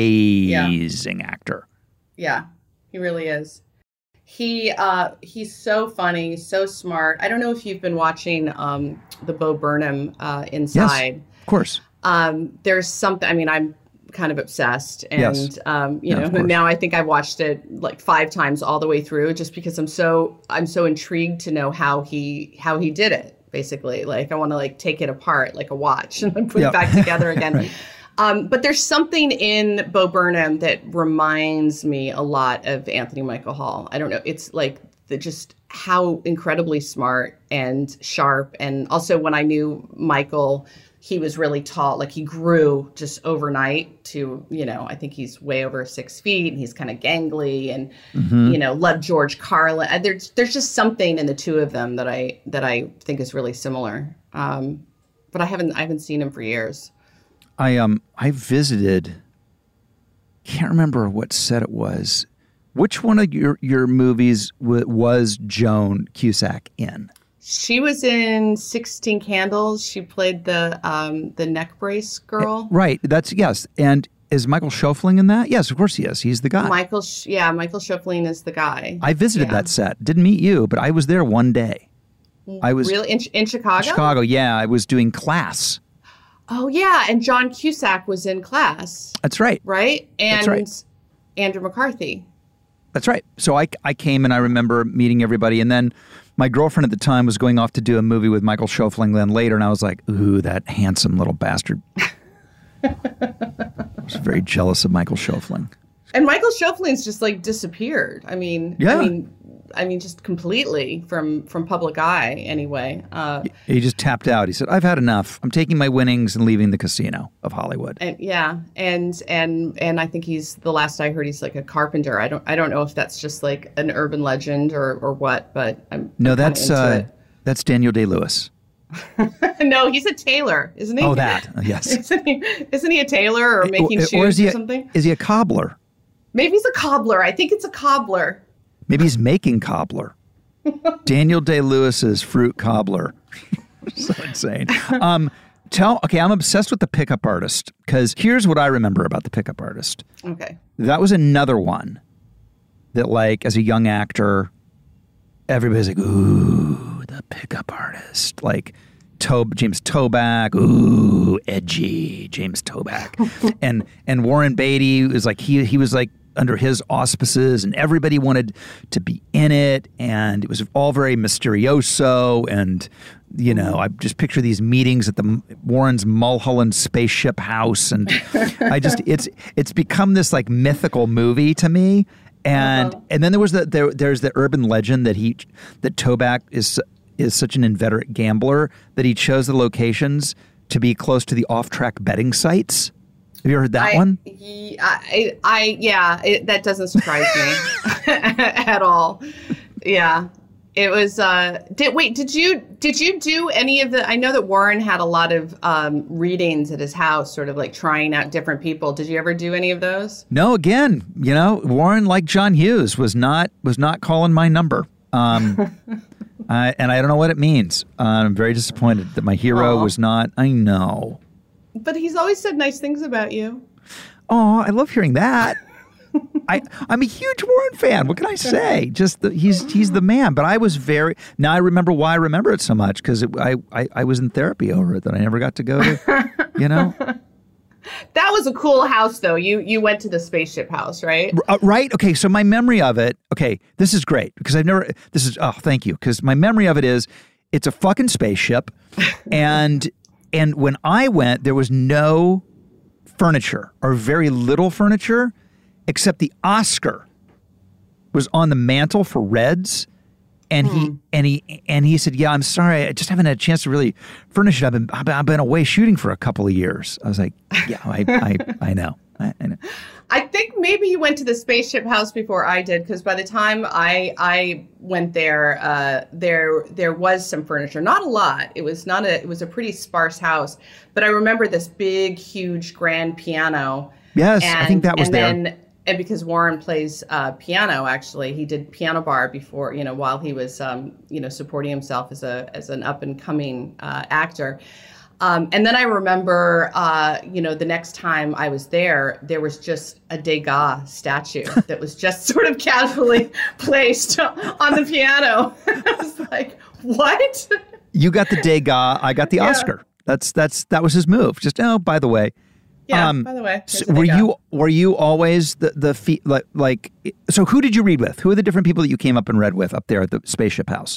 amazing actor. Yeah, he really is. He uh, he's so funny, so smart. I don't know if you've been watching um, the Bo Burnham uh, Inside. Yes, of course. Um, there's something. I mean, I'm kind of obsessed, and Yes. um, you Yeah, know, of course. now I think I've watched it like five times all the way through, just because I'm so I'm so intrigued to know how he how he did it. Basically, like I want to like take it apart like a watch and then put Yep. it back together again. Right. Um, but there's something in Bo Burnham that reminds me a lot of Anthony Michael Hall. I don't know. It's like the, just how incredibly smart and sharp. And also when I knew Michael, he was really tall. Like he grew just overnight to, you know, I think he's way over six feet and he's kind of gangly and, Mm-hmm. you know, loved George Carlin. Uh, There's, there's just something in the two of them that I, that I think is really similar. Um, but I haven't, I haven't seen him for years. I um I visited. Can't remember what set it was. Which one of your your movies w- was Joan Cusack in? She was in sixteen Candles. She played the um, the neck brace girl. Right. That's yes. And is Michael Schofling in that? Yes, of course he is. He's the guy. Michael, Sh- yeah, Michael Schofling is the guy. I visited Yeah. that set. Didn't meet you, but I was there one day. I was Really in, in Chicago. Chicago. Yeah, I was doing Class. Oh yeah, and John Cusack was in Class, That's right. right? And That's right. Andrew McCarthy. That's right. So I, I came and I remember meeting everybody. And then my girlfriend at the time was going off to do a movie with Michael Schofling then later. And I was like, ooh, that handsome little bastard. I was very jealous of Michael Schofling. And Michael Schofling's just like disappeared. I mean, Yeah. I mean, I mean, just completely from from public eye. Anyway, uh, He just tapped out. He said, I've had enough. I'm taking my winnings and leaving the casino of Hollywood. and yeah, and and and I think he's the last I heard he's like a carpenter. I don't I don't know if that's just like an urban legend or or what, but I'm No, I'm kinda that's into uh, that's Daniel Day-Lewis. it. No, he's a tailor, isn't he? Oh, that. Yes. Isn't he, isn't he a tailor or making or, shoes or is he or a, something? Is he a cobbler? Maybe he's a cobbler. I think it's a cobbler. Maybe he's making cobbler. Daniel Day-Lewis's fruit cobbler. So insane. Um, tell, okay, I'm obsessed with the pickup artist because here's what I remember about the pickup artist. Okay. That was another one that, like, as a young actor, everybody's like, ooh, the pickup artist. Like, Tob- James Toback, ooh, edgy, James Toback. and and Warren Beatty was like, he he was like under his auspices and everybody wanted to be in it. And it was all very mysterioso. And, you know, I just picture these meetings at the Warren's Mulholland spaceship house. And I just, it's it's become this like mythical movie to me. And Uh-huh. and then there was the there there's the urban legend that he that Toback is is such an inveterate gambler that he chose the locations to be close to the off-track betting sites. Have you ever heard that I, one? ye- I, I, yeah, it, that doesn't surprise me at all. Yeah, it was. Uh, did wait? Did you did you do any of the? I know that Warren had a lot of um, readings at his house, sort of like trying out different people. Did you ever do any of those? No, again, you know, Warren, like John Hughes, was not was not calling my number. Um, I, and I don't know what it means. Uh, I'm very disappointed that my hero Aw. was not. I know. But he's always said nice things about you. Oh, I love hearing that. I, I'm a huge Warren fan. What can I say? Just the, he's he's the man. But I was very now I remember why I remember it so much because I, I I was in therapy over it that I never got to go to. You know, That was a cool house, though. You you went to the spaceship house, right? uh, right? Okay, so my memory of it. Okay, this is great because I've never. This is oh, thank you because my memory of it is it's a fucking spaceship, and and when I went, there was no furniture or very little furniture. Except the Oscar was on the mantle for Reds, and Hmm. he and he and he said, "Yeah, I'm sorry, I just haven't had a chance to really furnish it. I've been I've been, I've been away shooting for a couple of years." I was like, "Yeah, I I, I know, I, I know." I think maybe you went to the spaceship house before I did, because by the time I I went there, uh, there there was some furniture, not a lot. It was not a it was a pretty sparse house, but I remember this big, huge, grand piano. Yes, and, I think that was and there. Then, and because Warren plays uh, piano, actually, he did piano bar before, you know, while he was, um, you know, supporting himself as a as an up and coming uh, actor. Um, and then I remember, uh, you know, the next time I was there, there was just a Degas statue that was just sort of casually placed on the piano. I was like, what? You got the Degas, I got the Yeah. Oscar. That's that's that was his move. Just oh, by the way. Yeah. Um, by the way, So here's a were Degas. you were you always the the fe- like like so? Who did you read with? Who are the different people that you came up and read with up there at the spaceship house?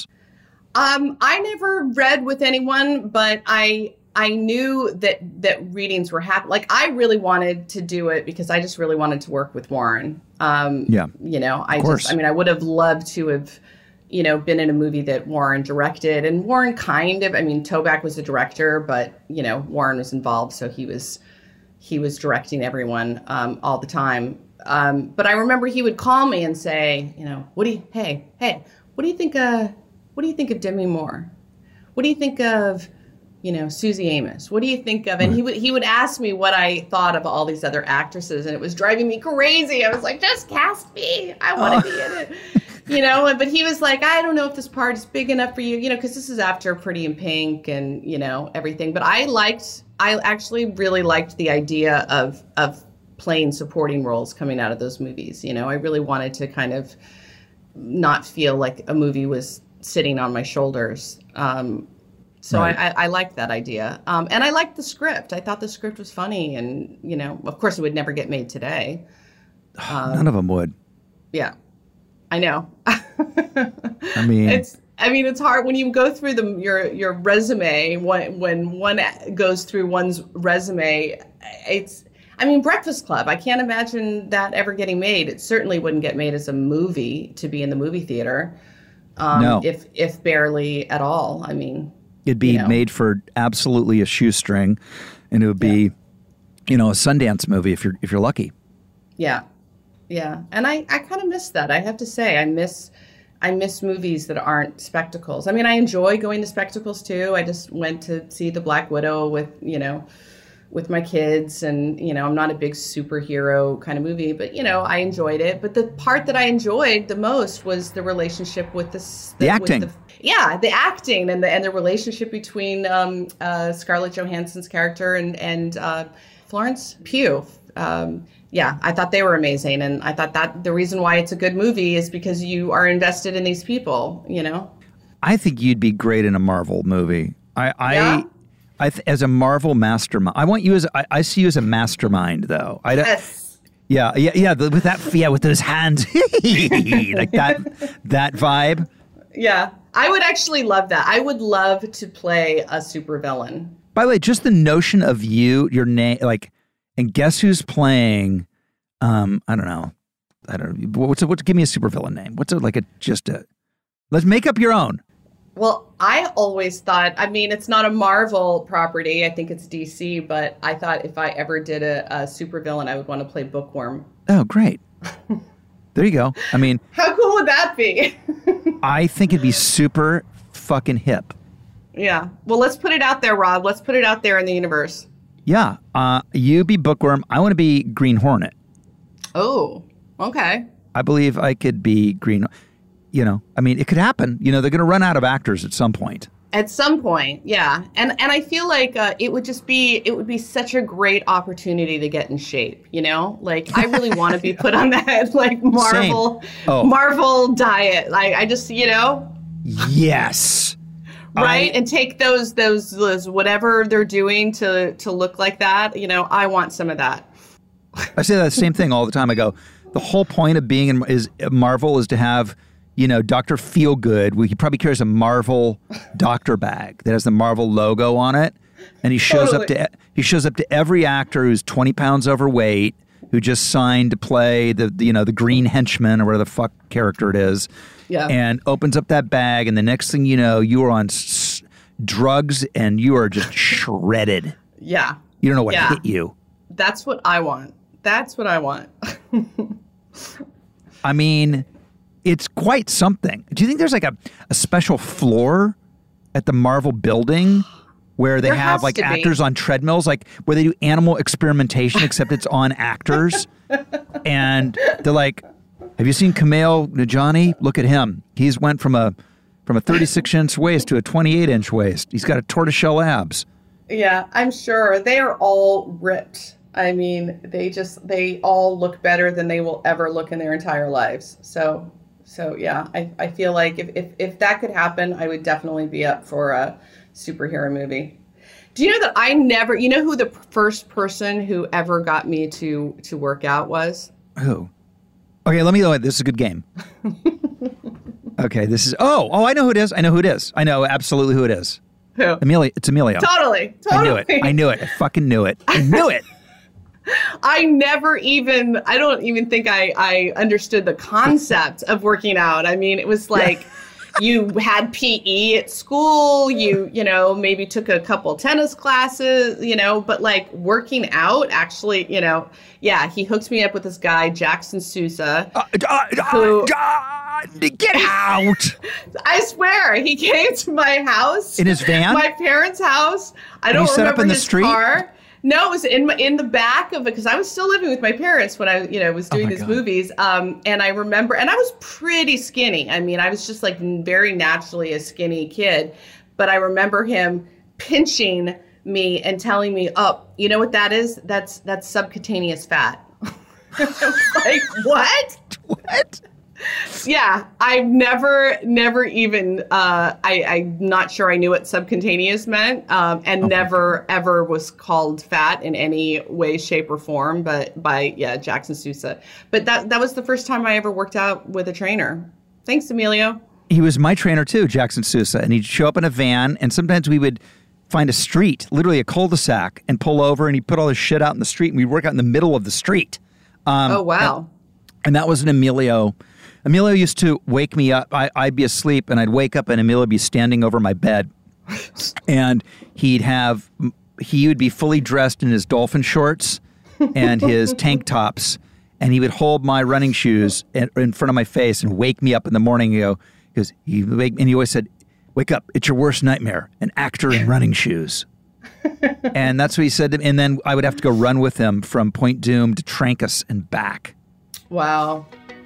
Um, I never read with anyone, but I I knew that that readings were happening. Like I really wanted to do it because I just really wanted to work with Warren. Um, Yeah. You know, I course. just I mean I would have loved to have, you know, been in a movie that Warren directed, and Warren kind of. I mean, Toback was the director, but you know, Warren was involved, so he was. He was directing everyone um, all the time. Um, but I remember he would call me and say, you know, what do you, hey, hey, what do you think, uh, what do you think of Demi Moore? What do you think of, you know, Susie Amos? What do you think of, and he would, he would ask me what I thought of all these other actresses, and it was driving me crazy. I was like, just cast me. I want to Oh. be in it. You know, but he was like, I don't know if this part is big enough for you, you know, because this is after Pretty in Pink and, you know, everything. But I liked, I actually really liked the idea of of playing supporting roles coming out of those movies. You know, I really wanted to kind of not feel like a movie was sitting on my shoulders. Um, so Right. I, I, I liked that idea. Um, and I liked the script. I thought the script was funny. And, you know, of course, it would never get made today. None of them would. Yeah, I know. I mean, It's I mean it's hard when you go through the your your resume when when one goes through one's resume. It's I mean Breakfast Club. I can't imagine that ever getting made. It certainly wouldn't get made as a movie to be in the movie theater. Um, No. if if barely at all. I mean, it'd be you know. made for absolutely a shoestring, and it would be, you know, a Sundance movie if you're if you're lucky. yeah, yeah. And I I kind of miss that. I have to say I miss. I miss movies that aren't spectacles. I mean, I enjoy going to spectacles too. I just went to see The Black Widow with, you know, with my kids, and, you know, I'm not a big superhero kind of movie, but, you know, I enjoyed it. But the part that I enjoyed the most was the relationship with this, The acting. With the, yeah, the acting and the and the relationship between um, uh, Scarlett Johansson's character and and uh, Florence Pugh. Um, yeah, I thought they were amazing, and I thought that the reason why it's a good movie is because you are invested in these people. You know. I think you'd be great in a Marvel movie. I, I, Yeah? I th- as a Marvel mastermind. I want you as I, I see you as a mastermind, though. I don't- Yes. Yeah, yeah, yeah. the- With that, yeah, with those hands, like that, that vibe. Yeah, I would actually love that. I would love to play a supervillain. By the way, just the notion of you, your name, like, and guess who's playing? Um, I don't know. I don't know. What's a, what's give me a supervillain name? What's a, like a just a? Let's make up your own. Well, I always thought, I mean, it's not a Marvel property. I think it's D C, but I thought if I ever did a, a supervillain, I would want to play Bookworm. Oh, great. There you go. I mean, How cool would that be? I think it'd be super fucking hip. Yeah. Well, let's put it out there, Rob. Let's put it out there in the universe. Yeah. Uh, you be Bookworm. I want to be Green Hornet. Oh, okay. I believe I could be Green. You know, I mean, it could happen. You know, they're going to run out of actors at some point. At some point, yeah. And and I feel like uh, it would just be, it would be such a great opportunity to get in shape, you know? Like, I really want to be put on that, like, Marvel, oh. Marvel diet. Like, I just, you know? Yes. Right? I, and take those, those, those, whatever they're doing to, to look like that. You know, I want some of that. I say that same thing all the time. I go, the whole point of being in is Marvel is to have, you know, Doctor Feelgood. He probably carries a Marvel doctor bag that has the Marvel logo on it, and he shows totally. up to he shows up to every actor who's twenty pounds overweight, who just signed to play the, the you know the green henchman or whatever the fuck character it is, yeah. and opens up that bag, and the next thing you know, you are on s- drugs and you are just shredded. Yeah, you don't know what yeah. hit you. That's what I want. That's what I want. I mean, it's quite something. Do you think there's like a, a special floor at the Marvel building where they there have like actors be. on treadmills, like where they do animal experimentation, except it's on actors? And they're like, have you seen Kumail Nanjiani? Look at him. He's went from a from a thirty-six inch waist to a twenty-eight inch waist. He's got a tortoiseshell abs. Yeah, I'm sure. They are all ripped. I mean, they just, they all look better than they will ever look in their entire lives. So, so yeah, I, I feel like if, if, if that could happen, I would definitely be up for a superhero movie. Do you know that I never, you know who the first person who ever got me to, to work out was? Who? Okay, let me know. This is a good game. Okay, this is, oh, oh, I know who it is. I know who it is. I know absolutely who it is. Who? Emilio. It's Emilio. Totally. Totally. I knew it. I knew it. I fucking knew it. I knew it. I never even, I don't even think I, I understood the concept of working out. I mean, it was like you had P E at school, you, you know, maybe took a couple tennis classes, you know, but like working out actually, you know, yeah, he hooked me up with this guy, Jackson Sousa. Uh, uh, who, uh, get out. I swear, he came to my house. In his van? My parents' house. I don't you set remember up in the his street? car. No, it was in my, in the back of it because I was still living with my parents when I, you know, was doing oh these God. movies. Um, and I remember, and I was pretty skinny. I mean, I was just like very naturally a skinny kid. But I remember him pinching me and telling me, "Oh, you know what that is? That's that's subcutaneous fat." I was like, what? What? Yeah, I've never, never even, uh, I, I'm not sure I knew what subcutaneous meant, um, and oh never, ever was called fat in any way, shape, or form, but by, yeah, Jackson Sousa. But that that was the first time I ever worked out with a trainer. Thanks, Emilio. He was my trainer too, Jackson Sousa, and he'd show up in a van, and sometimes we would find a street, literally a cul-de-sac, and pull over, and he'd put all his shit out in the street, and we'd work out in the middle of the street. Um, oh, wow. And, and that was an Emilio. Emilio used to wake me up. I, I'd be asleep, and I'd wake up, and Emilio would be standing over my bed. And he'd have, he would be fully dressed in his dolphin shorts and his tank tops, and he would hold my running shoes in, in front of my face and wake me up in the morning and go, because he wake, and he always said, "Wake up, it's your worst nightmare, an actor in running shoes." And that's what he said to me. And then I would have to go run with him from Point Dume to Trancas and back. Wow.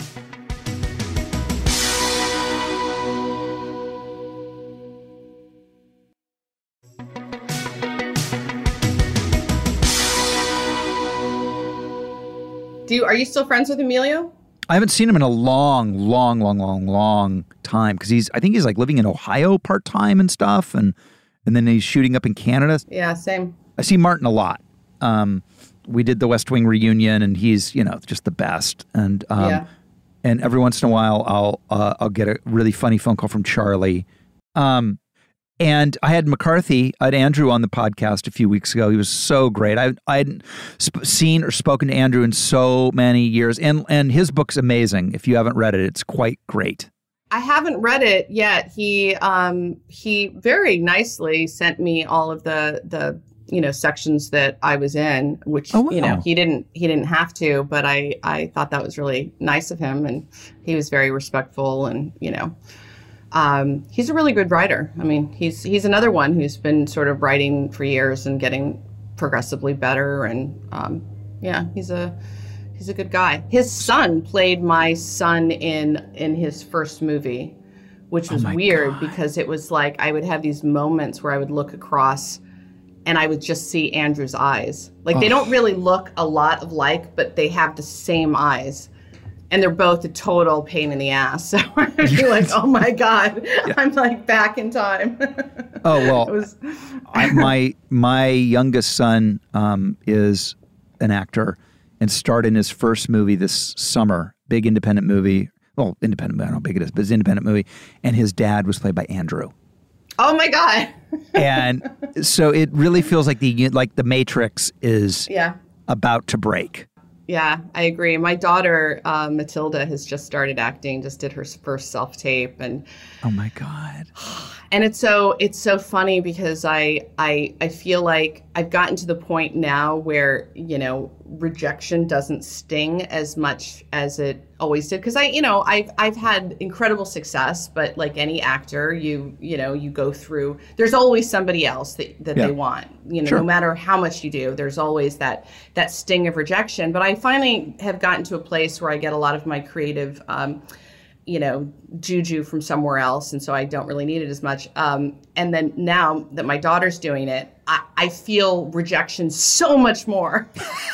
Do you, are you still friends with Emilio? I haven't seen him in a long, long, long, long, long time because he's, I think he's like living in Ohio part-time and stuff. And, and then he's shooting up in Canada. Yeah, same. I see Martin a lot. Um, we did the West Wing reunion and he's, you know, just the best. And, um, yeah. and every once in a while I'll, uh, I'll get a really funny phone call from Charlie. Um, And I had McCarthy, I had Andrew on the podcast a few weeks ago. He was so great. I I hadn't sp- seen or spoken to Andrew in so many years. And and his book's amazing. If you haven't read it, it's quite great. I haven't read it yet. He um he very nicely sent me all of the the you know sections that I was in, which oh, wow. you know he didn't he didn't have to, but I I thought that was really nice of him, and he was very respectful, and you know. Um, he's a really good writer. I mean, he's he's another one who's been sort of writing for years and getting progressively better. And um, yeah, he's a He's a good guy. His son played my son in in his first movie, which was oh weird God. because it was like I would have these moments where I would look across and I would just see Andrew's eyes. Like, they don't really look a lot alike, but they have the same eyes. And they're both a total pain in the ass. So I'd be like, oh my God, yeah. I'm like back in time. Oh, well, it was... I, my my youngest son um, is an actor and starred in his first movie this summer, big independent movie. Well, independent, I don't know how big it is, but it's an independent movie. And his dad was played by Andrew. Oh my God. And so it really feels like the like the Matrix is yeah. about to break. Yeah, I agree. My daughter, uh, Matilda, has just started acting, just did her first self-tape. And oh my God. And it's so it's so funny because I, I I feel like I've gotten to the point now where, you know, rejection doesn't sting as much as it always did. Because I, you know, I've I've had incredible success, but like any actor, you you know, you go through, there's always somebody else that, that yeah. they want. You know, sure. no matter how much you do, there's always that that sting of rejection. But I finally have gotten to a place where I get a lot of my creative um you know, juju from somewhere else. And so I don't really need it as much. Um, and then now that my daughter's doing it, I, I feel rejection so much more.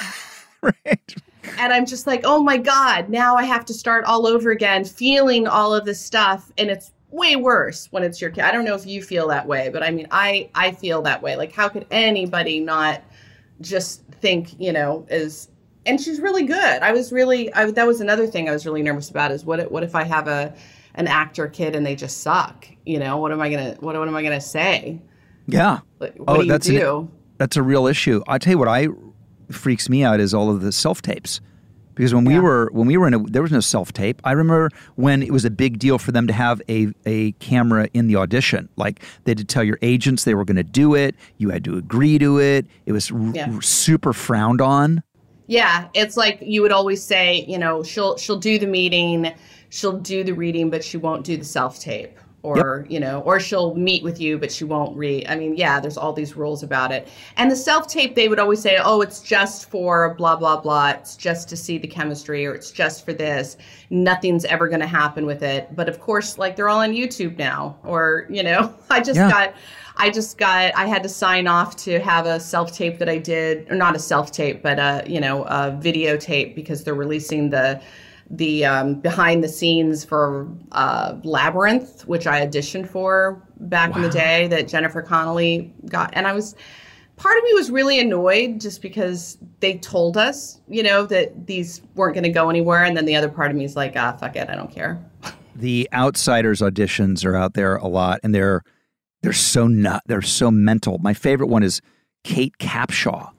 Right. And I'm just like, oh my God, now I have to start all over again, feeling all of this stuff. And it's way worse when it's your kid. I don't know if you feel that way, but I mean, I, I feel that way. Like, how could anybody not just think, you know, as, and she's really good. I was really, I, that was another thing I was really nervous about is what, what if I have a, an actor kid and they just suck? You know, what am I going to, what, what am I going to say? Yeah. What oh, do you that's do? An, that's a real issue. I tell you what, I freaks me out is all of the self-tapes. Because when we yeah. were, when we were in a, there was no self-tape. I remember when it was a big deal for them to have a, a camera in the audition. Like, they had to tell your agents they were going to do it. You had to agree to it. It was yeah. r- super frowned on. Yeah, it's like you would always say, you know, she'll she'll do the meeting, she'll do the reading, but she won't do the self-tape. Or, yep. you know, or she'll meet with you, but she won't read. I mean, yeah, there's all these rules about it. And the self-tape, they would always say, oh, it's just for blah, blah, blah. It's just to see the chemistry, or it's just for this. Nothing's ever going to happen with it. But of course, like, they're all on YouTube now. Or, you know, I just yeah. got... I just got, I had to sign off to have a self-tape that I did, or not a self-tape, but a, you know, a videotape, because they're releasing the, the um, behind the scenes for uh, Labyrinth, which I auditioned for back wow. in the day, that Jennifer Connelly got. And I was, part of me was really annoyed just because they told us, you know, that these weren't going to go anywhere. And then the other part of me is like, ah, fuck it, I don't care. The Outsiders auditions are out there a lot, and they're, They're so nut. They're so mental. My favorite one is Kate Capshaw.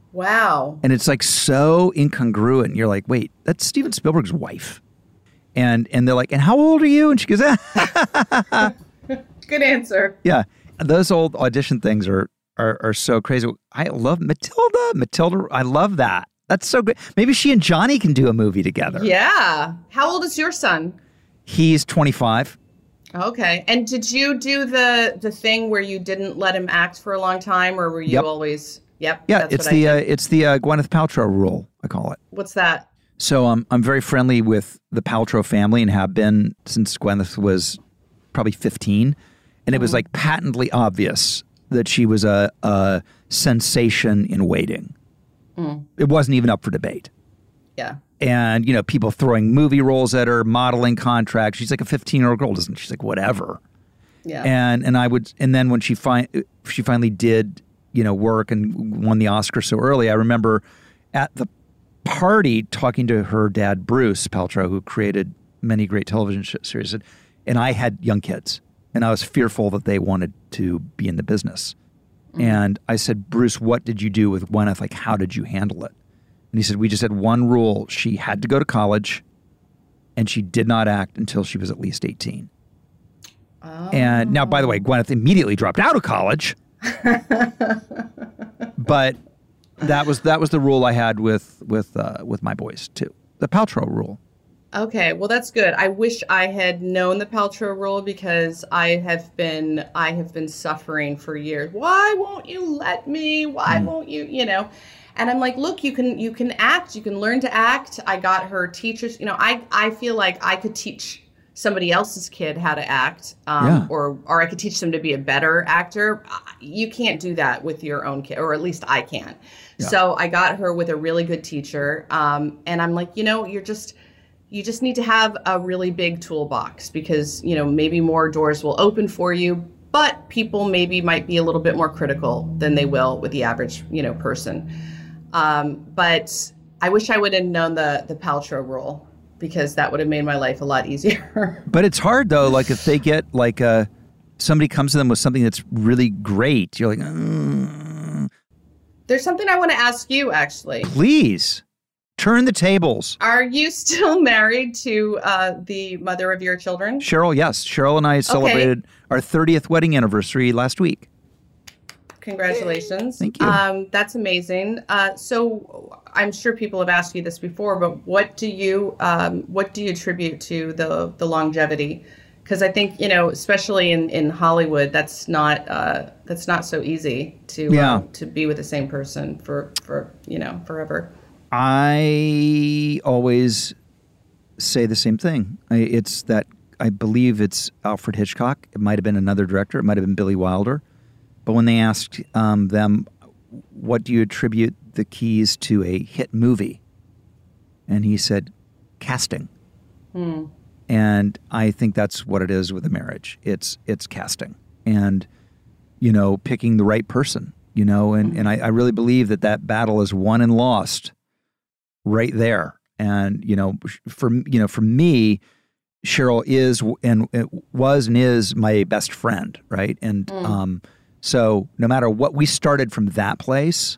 Wow. And it's like so incongruent. You're like, wait, that's Steven Spielberg's wife. And and they're like, and how old are you? And she goes, ah. Good answer. Yeah. Those old audition things are, are are so crazy. I love Matilda. Matilda, I love that. That's so good. Maybe she and Johnny can do a movie together. Yeah. How old is your son? He's twenty-five. Okay. And did you do the the thing where you didn't let him act for a long time, or were you yep. always? Yep. Yeah, it's the, uh, it's the uh, Gwyneth Paltrow rule, I call it. What's that? So um, I'm very friendly with the Paltrow family and have been since Gwyneth was probably fifteen. And it was like patently obvious that she was a, a sensation in waiting. Mm. It wasn't even up for debate. Yeah. And, you know, people throwing movie roles at her, modeling contracts. She's like a fifteen-year-old girl, isn't she? She's like, whatever. Yeah. And and I would, and then when she fi- she finally did, you know, work and won the Oscar so early, I remember at the party talking to her dad, Bruce Paltrow, who created many great television series. And I had young kids, and I was fearful that they wanted to be in the business. Mm-hmm. And I said, Bruce, what did you do with Gwyneth? Like, how did you handle it? And he said, we just had one rule. She had to go to college, and she did not act until she was at least eighteen. Oh. And now, by the way, Gwyneth immediately dropped out of college. But that was that was the rule I had with with uh, with my boys too. The Paltrow rule. Okay, well that's good. I wish I had known the Paltrow rule, because I have been I have been suffering for years. Why won't you let me? Why mm. won't you? You know. And I'm like, look, you can you can act, you can learn to act. I got her teachers. You know, I I feel like I could teach somebody else's kid how to act, um, Yeah. or or I could teach them to be a better actor. You can't do that with your own kid, or at least I can't. Yeah. So I got her with a really good teacher, um, and I'm like, you know, you're just you just need to have a really big toolbox, because you know maybe more doors will open for you, but people maybe might be a little bit more critical than they will with the average you know person. Um, but I wish I would have known the the Paltrow rule, because that would have made my life a lot easier. But it's hard, though. Like, if they get, like, uh, somebody comes to them with something that's really great, you're like, mm. There's something I want to ask you, actually. Please, turn the tables. Are you still married to uh, the mother of your children? Cheryl, yes. Cheryl and I celebrated okay. our thirtieth wedding anniversary last week. Congratulations. Thank you. Um, that's amazing. Uh, so I'm sure people have asked you this before, but what do you um, what do you attribute to the the longevity? Because I think, you know, especially in, in Hollywood, that's not uh, that's not so easy to yeah. uh, to be with the same person for, for you know forever. I always say the same thing. I, it's that I believe it's Alfred Hitchcock. It might have been another director. It might have been Billy Wilder. But when they asked um, them, what do you attribute the keys to a hit movie? And he said, casting. Hmm. And I think that's what it is with a marriage. It's it's casting and, you know, picking the right person, you know, and, and I, I really believe that that battle is won and lost right there. And, you know, for, you know, for me, Cheryl is and was and is my best friend, right? And, mm. um, So no matter what, we started from that place,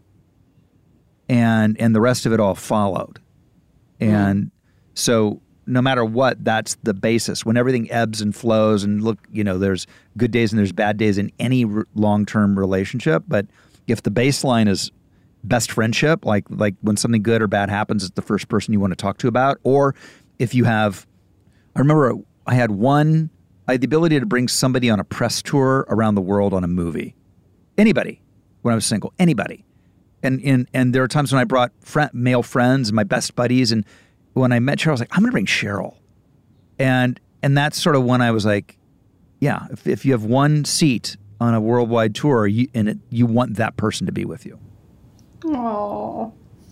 and and the rest of it all followed. And mm. so no matter what, that's the basis. When everything ebbs and flows, and look, you know, there's good days and there's bad days in any r- long-term relationship. But if the baseline is best friendship, like like when something good or bad happens, it's the first person you want to talk to about. Or if you have, I remember I had one. I had the ability to bring somebody on a press tour around the world on a movie. Anybody, when I was single, anybody. And and, and there are times when I brought friend, male friends, my best buddies, and when I met Cheryl, I was like, I'm going to bring Cheryl. And and that's sort of when I was like, yeah, if, if you have one seat on a worldwide tour you, and it, you want that person to be with you. Oh,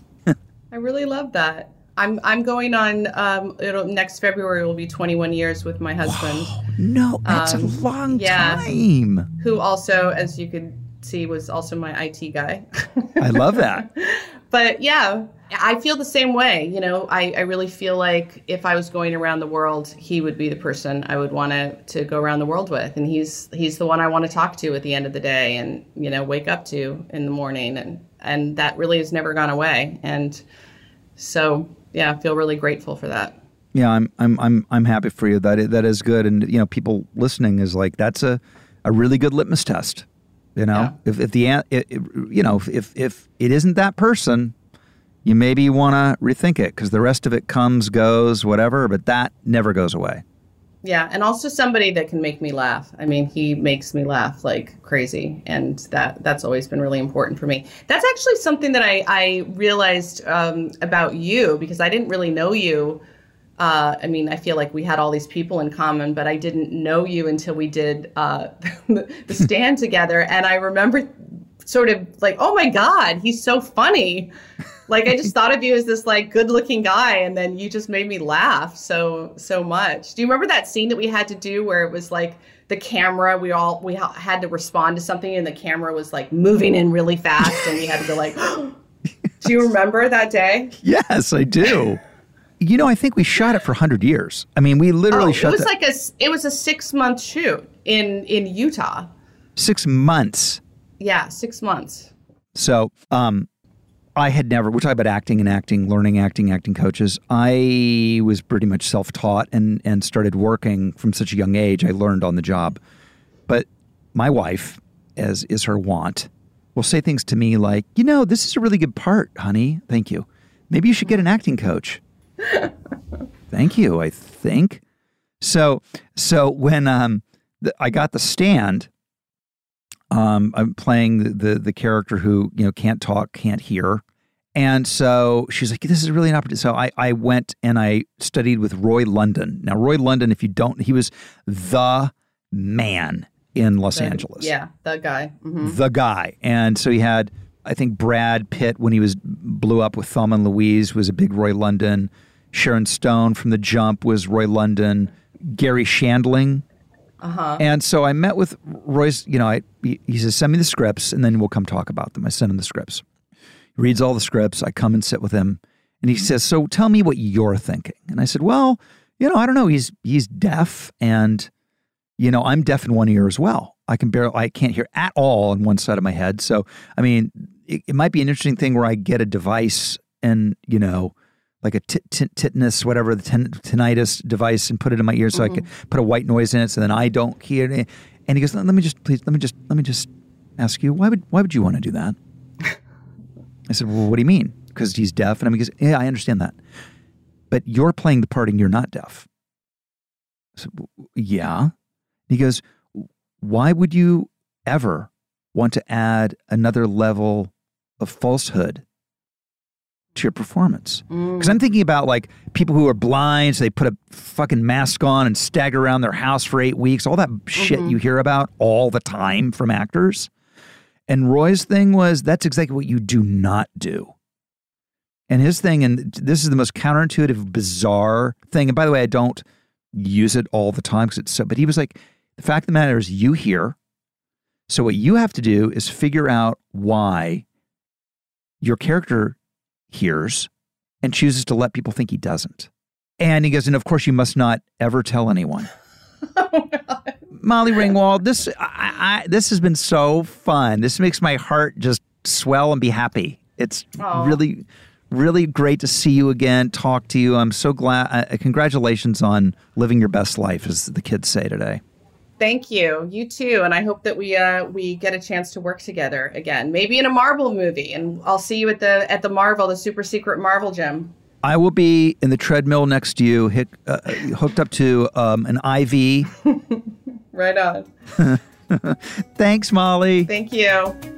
I really love that. I'm I'm going on. Um, it'll next February will be twenty-one years with my husband. Whoa, no, that's um, a long yeah, time. Who also, as you could see, was also my I T guy. I love that. But yeah, I feel the same way. You know, I, I really feel like if I was going around the world, he would be the person I would want to to go around the world with, and he's he's the one I want to talk to at the end of the day, and you know, wake up to in the morning, and and that really has never gone away, and so. Yeah, I feel really grateful for that. Yeah, I'm I'm I'm I'm happy for you. That is, that is good, and you know, people listening is like that's a, a really good litmus test. You know, yeah. if if the it, it, you know if if it isn't that person, you maybe want to rethink it, because the rest of it comes, goes, whatever, but that never goes away. Yeah, and also somebody that can make me laugh. I mean, he makes me laugh like crazy, and that that's always been really important for me. That's actually something that I, I realized um, about you, because I didn't really know you. Uh, I mean, I feel like we had all these people in common, but I didn't know you until we did uh, the stand together. And I remember sort of like, oh my God, he's so funny. Like, I just thought of you as this like good looking guy, and then you just made me laugh so, so much. Do you remember that scene that we had to do where it was like the camera, we all, we ha- had to respond to something, and the camera was like moving in really fast, and we had to go like, do you remember that day? Yes, I do. You know, I think we shot it for one hundred years. I mean, we literally oh, shot it was that. like a, it was a six month shoot in, in Utah. Six months. Yeah, six months. So, um, I had never, we're talking about acting and acting, learning acting, acting coaches. I was pretty much self-taught and, and started working from such a young age. I learned on the job. But my wife, as is her wont, will say things to me like, you know, this is a really good part, honey. Thank you. Maybe you should get an acting coach. Thank you, I think. So, so when um, the, I got the stand, Um, I'm playing the, the the character who, you know, can't talk, can't hear, And so she's like, this is really an opportunity. So I, I went and I studied with Roy London. Now, Roy London, if you don't, he was the man in Los the, Angeles. Yeah, the guy. Mm-hmm. The guy. And so he had, I think, Brad Pitt, when he was blew up with Thelma and Louise, was a big Roy London. Sharon Stone from The Jump was Roy London. Gary Shandling. Uh-huh. And so I met with Roy's, you know, I, he, he says, send me the scripts and then we'll come talk about them. I send him the scripts. He reads all the scripts. I come and sit with him and he says, so tell me what you're thinking. And I said, well, you know, I don't know. He's, he's deaf and, you know, I'm deaf in one ear as well. I can barely, I can't hear at all on one side of my head. So, I mean, it, it might be an interesting thing where I get a device and, you know, like a t- t- tinnitus, whatever, the tin- tinnitus device and put it in my ear so mm-hmm. I could put a white noise in it so then I don't hear it. And he goes, let me just, please, let me just, let me just ask you, why would, why would you want to do that? I said, well, what do you mean? Because he's deaf. And he goes, yeah, I understand that. But you're playing the part and you're not deaf. I said, yeah. He goes, why would you ever want to add another level of falsehood to your performance? Because mm. I'm thinking about like people who are blind, so they put a fucking mask on and stagger around their house for eight weeks, all that shit mm-hmm. you hear about all the time from actors. And Roy's thing was, that's exactly what you do not do. And his thing, and this is the most counterintuitive, bizarre thing. And by the way, I don't use it all the time because it's so, but he was like, the fact of the matter is you hear. So what you have to do is figure out why your character hears and chooses to let people think he doesn't. And he goes, and of course you must not ever tell anyone. Oh, God. Molly Ringwald, this I, I, this has been so fun. This makes my heart just swell and be happy. It's oh. really, really great to see you again, talk to you. I'm so glad. Uh, congratulations on living your best life, as the kids say today. Thank you. You too. And I hope that we uh, we get a chance to work together again, maybe in a Marvel movie. And I'll see you at the at the Marvel, the super secret Marvel gym. I will be in the treadmill next to you, hit, uh, hooked up to um, an I V. Right on. Thanks, Molly. Thank you.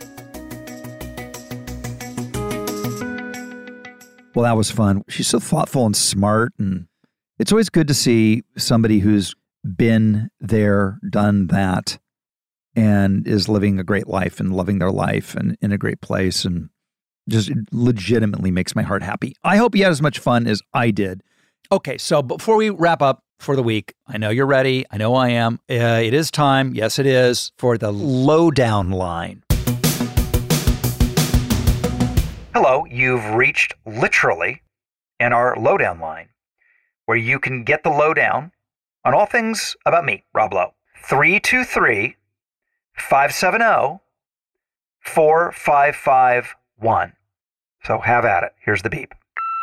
Well, that was fun. She's so thoughtful and smart. And it's always good to see somebody who's been there, done that, and is living a great life and loving their life and in a great place. And just legitimately makes my heart happy. I hope you had as much fun as I did. Okay, so before we wrap up for the week, I know you're ready. I know I am. Uh, it is time. Yes, it is for the lowdown line. Hello, you've reached literally in our lowdown line, where you can get the lowdown on all things about me, Rob Lowe. three two three, five seven zero, four five five one. So have at it. Here's the beep.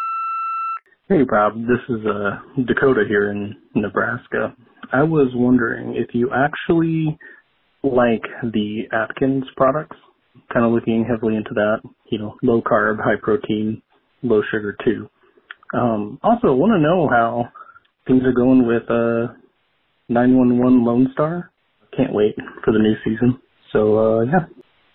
Hey, Rob. This is uh, Dakota here in Nebraska. I was wondering if you actually like the Atkins products, kind of looking heavily into that, you know, low carb, high protein, low sugar too. Um, also, I want to know how things are going with uh, nine one one Lone Star. Can't wait for the new season. So, uh, yeah,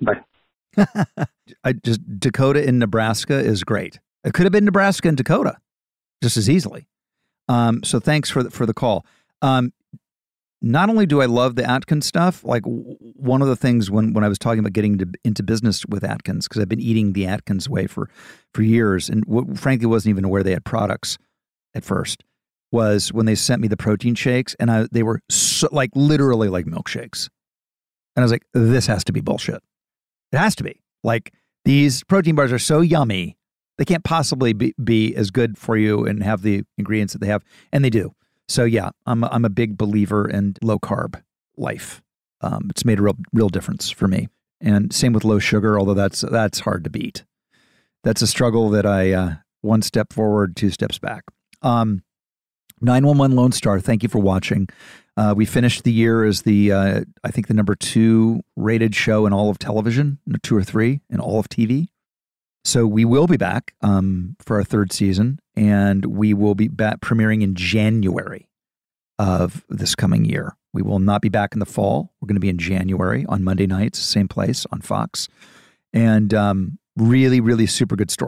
bye. I just Dakota in Nebraska is great. It could have been Nebraska and Dakota just as easily. Um, so thanks for the, for the call. Um, not only do I love the Atkins stuff, like w- one of the things when, when I was talking about getting into, into business with Atkins, because I've been eating the Atkins way for, for years, and w- frankly wasn't even aware they had products at first, was when they sent me the protein shakes, and I, they were so, like literally like milkshakes. And I was like, this has to be bullshit. It has to be. Like, these protein bars are so yummy, they can't possibly be, be as good for you and have the ingredients that they have. And they do. So yeah, I'm a, I'm a big believer in low carb life. Um, it's made a real, real difference for me. And same with low sugar, although that's, that's hard to beat. That's a struggle that I, uh, one step forward, two steps back. Um, nine one one Lone Star, thank you for watching. Uh, we finished the year as the, uh, I think the number two rated show in all of television, two or three in all of T V. So we will be back um, for our third season, and we will be back premiering in January of this coming year. We will not be back in the fall. We're going to be in January on Monday nights, same place on Fox. And um, really, really super good stories.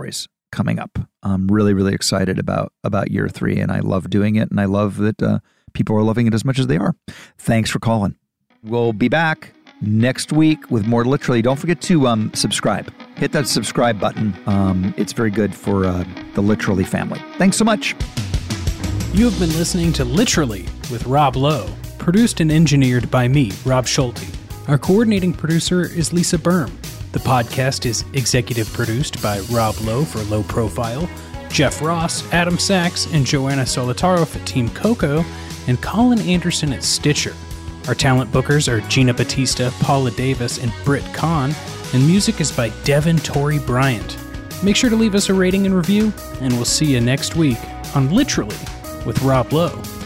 coming up. I'm really, really excited about, about year three, and I love doing it, and I love that uh, people are loving it as much as they are. Thanks for calling. We'll be back next week with more Literally. Don't forget to um, subscribe. Hit that subscribe button. Um, it's very good for uh, the Literally family. Thanks so much. You have been listening to Literally with Rob Lowe, produced and engineered by me, Rob Schulte. Our coordinating producer is Lisa Berm. The podcast is executive produced by Rob Lowe for Low Profile, Jeff Ross, Adam Sachs, and Joanna Solitaro for Team Coco, and Colin Anderson at Stitcher. Our talent bookers are Gina Batista, Paula Davis, and Britt Kahn, and music is by Devin Torrey Bryant. Make sure to leave us a rating and review, and we'll see you next week on Literally with Rob Lowe.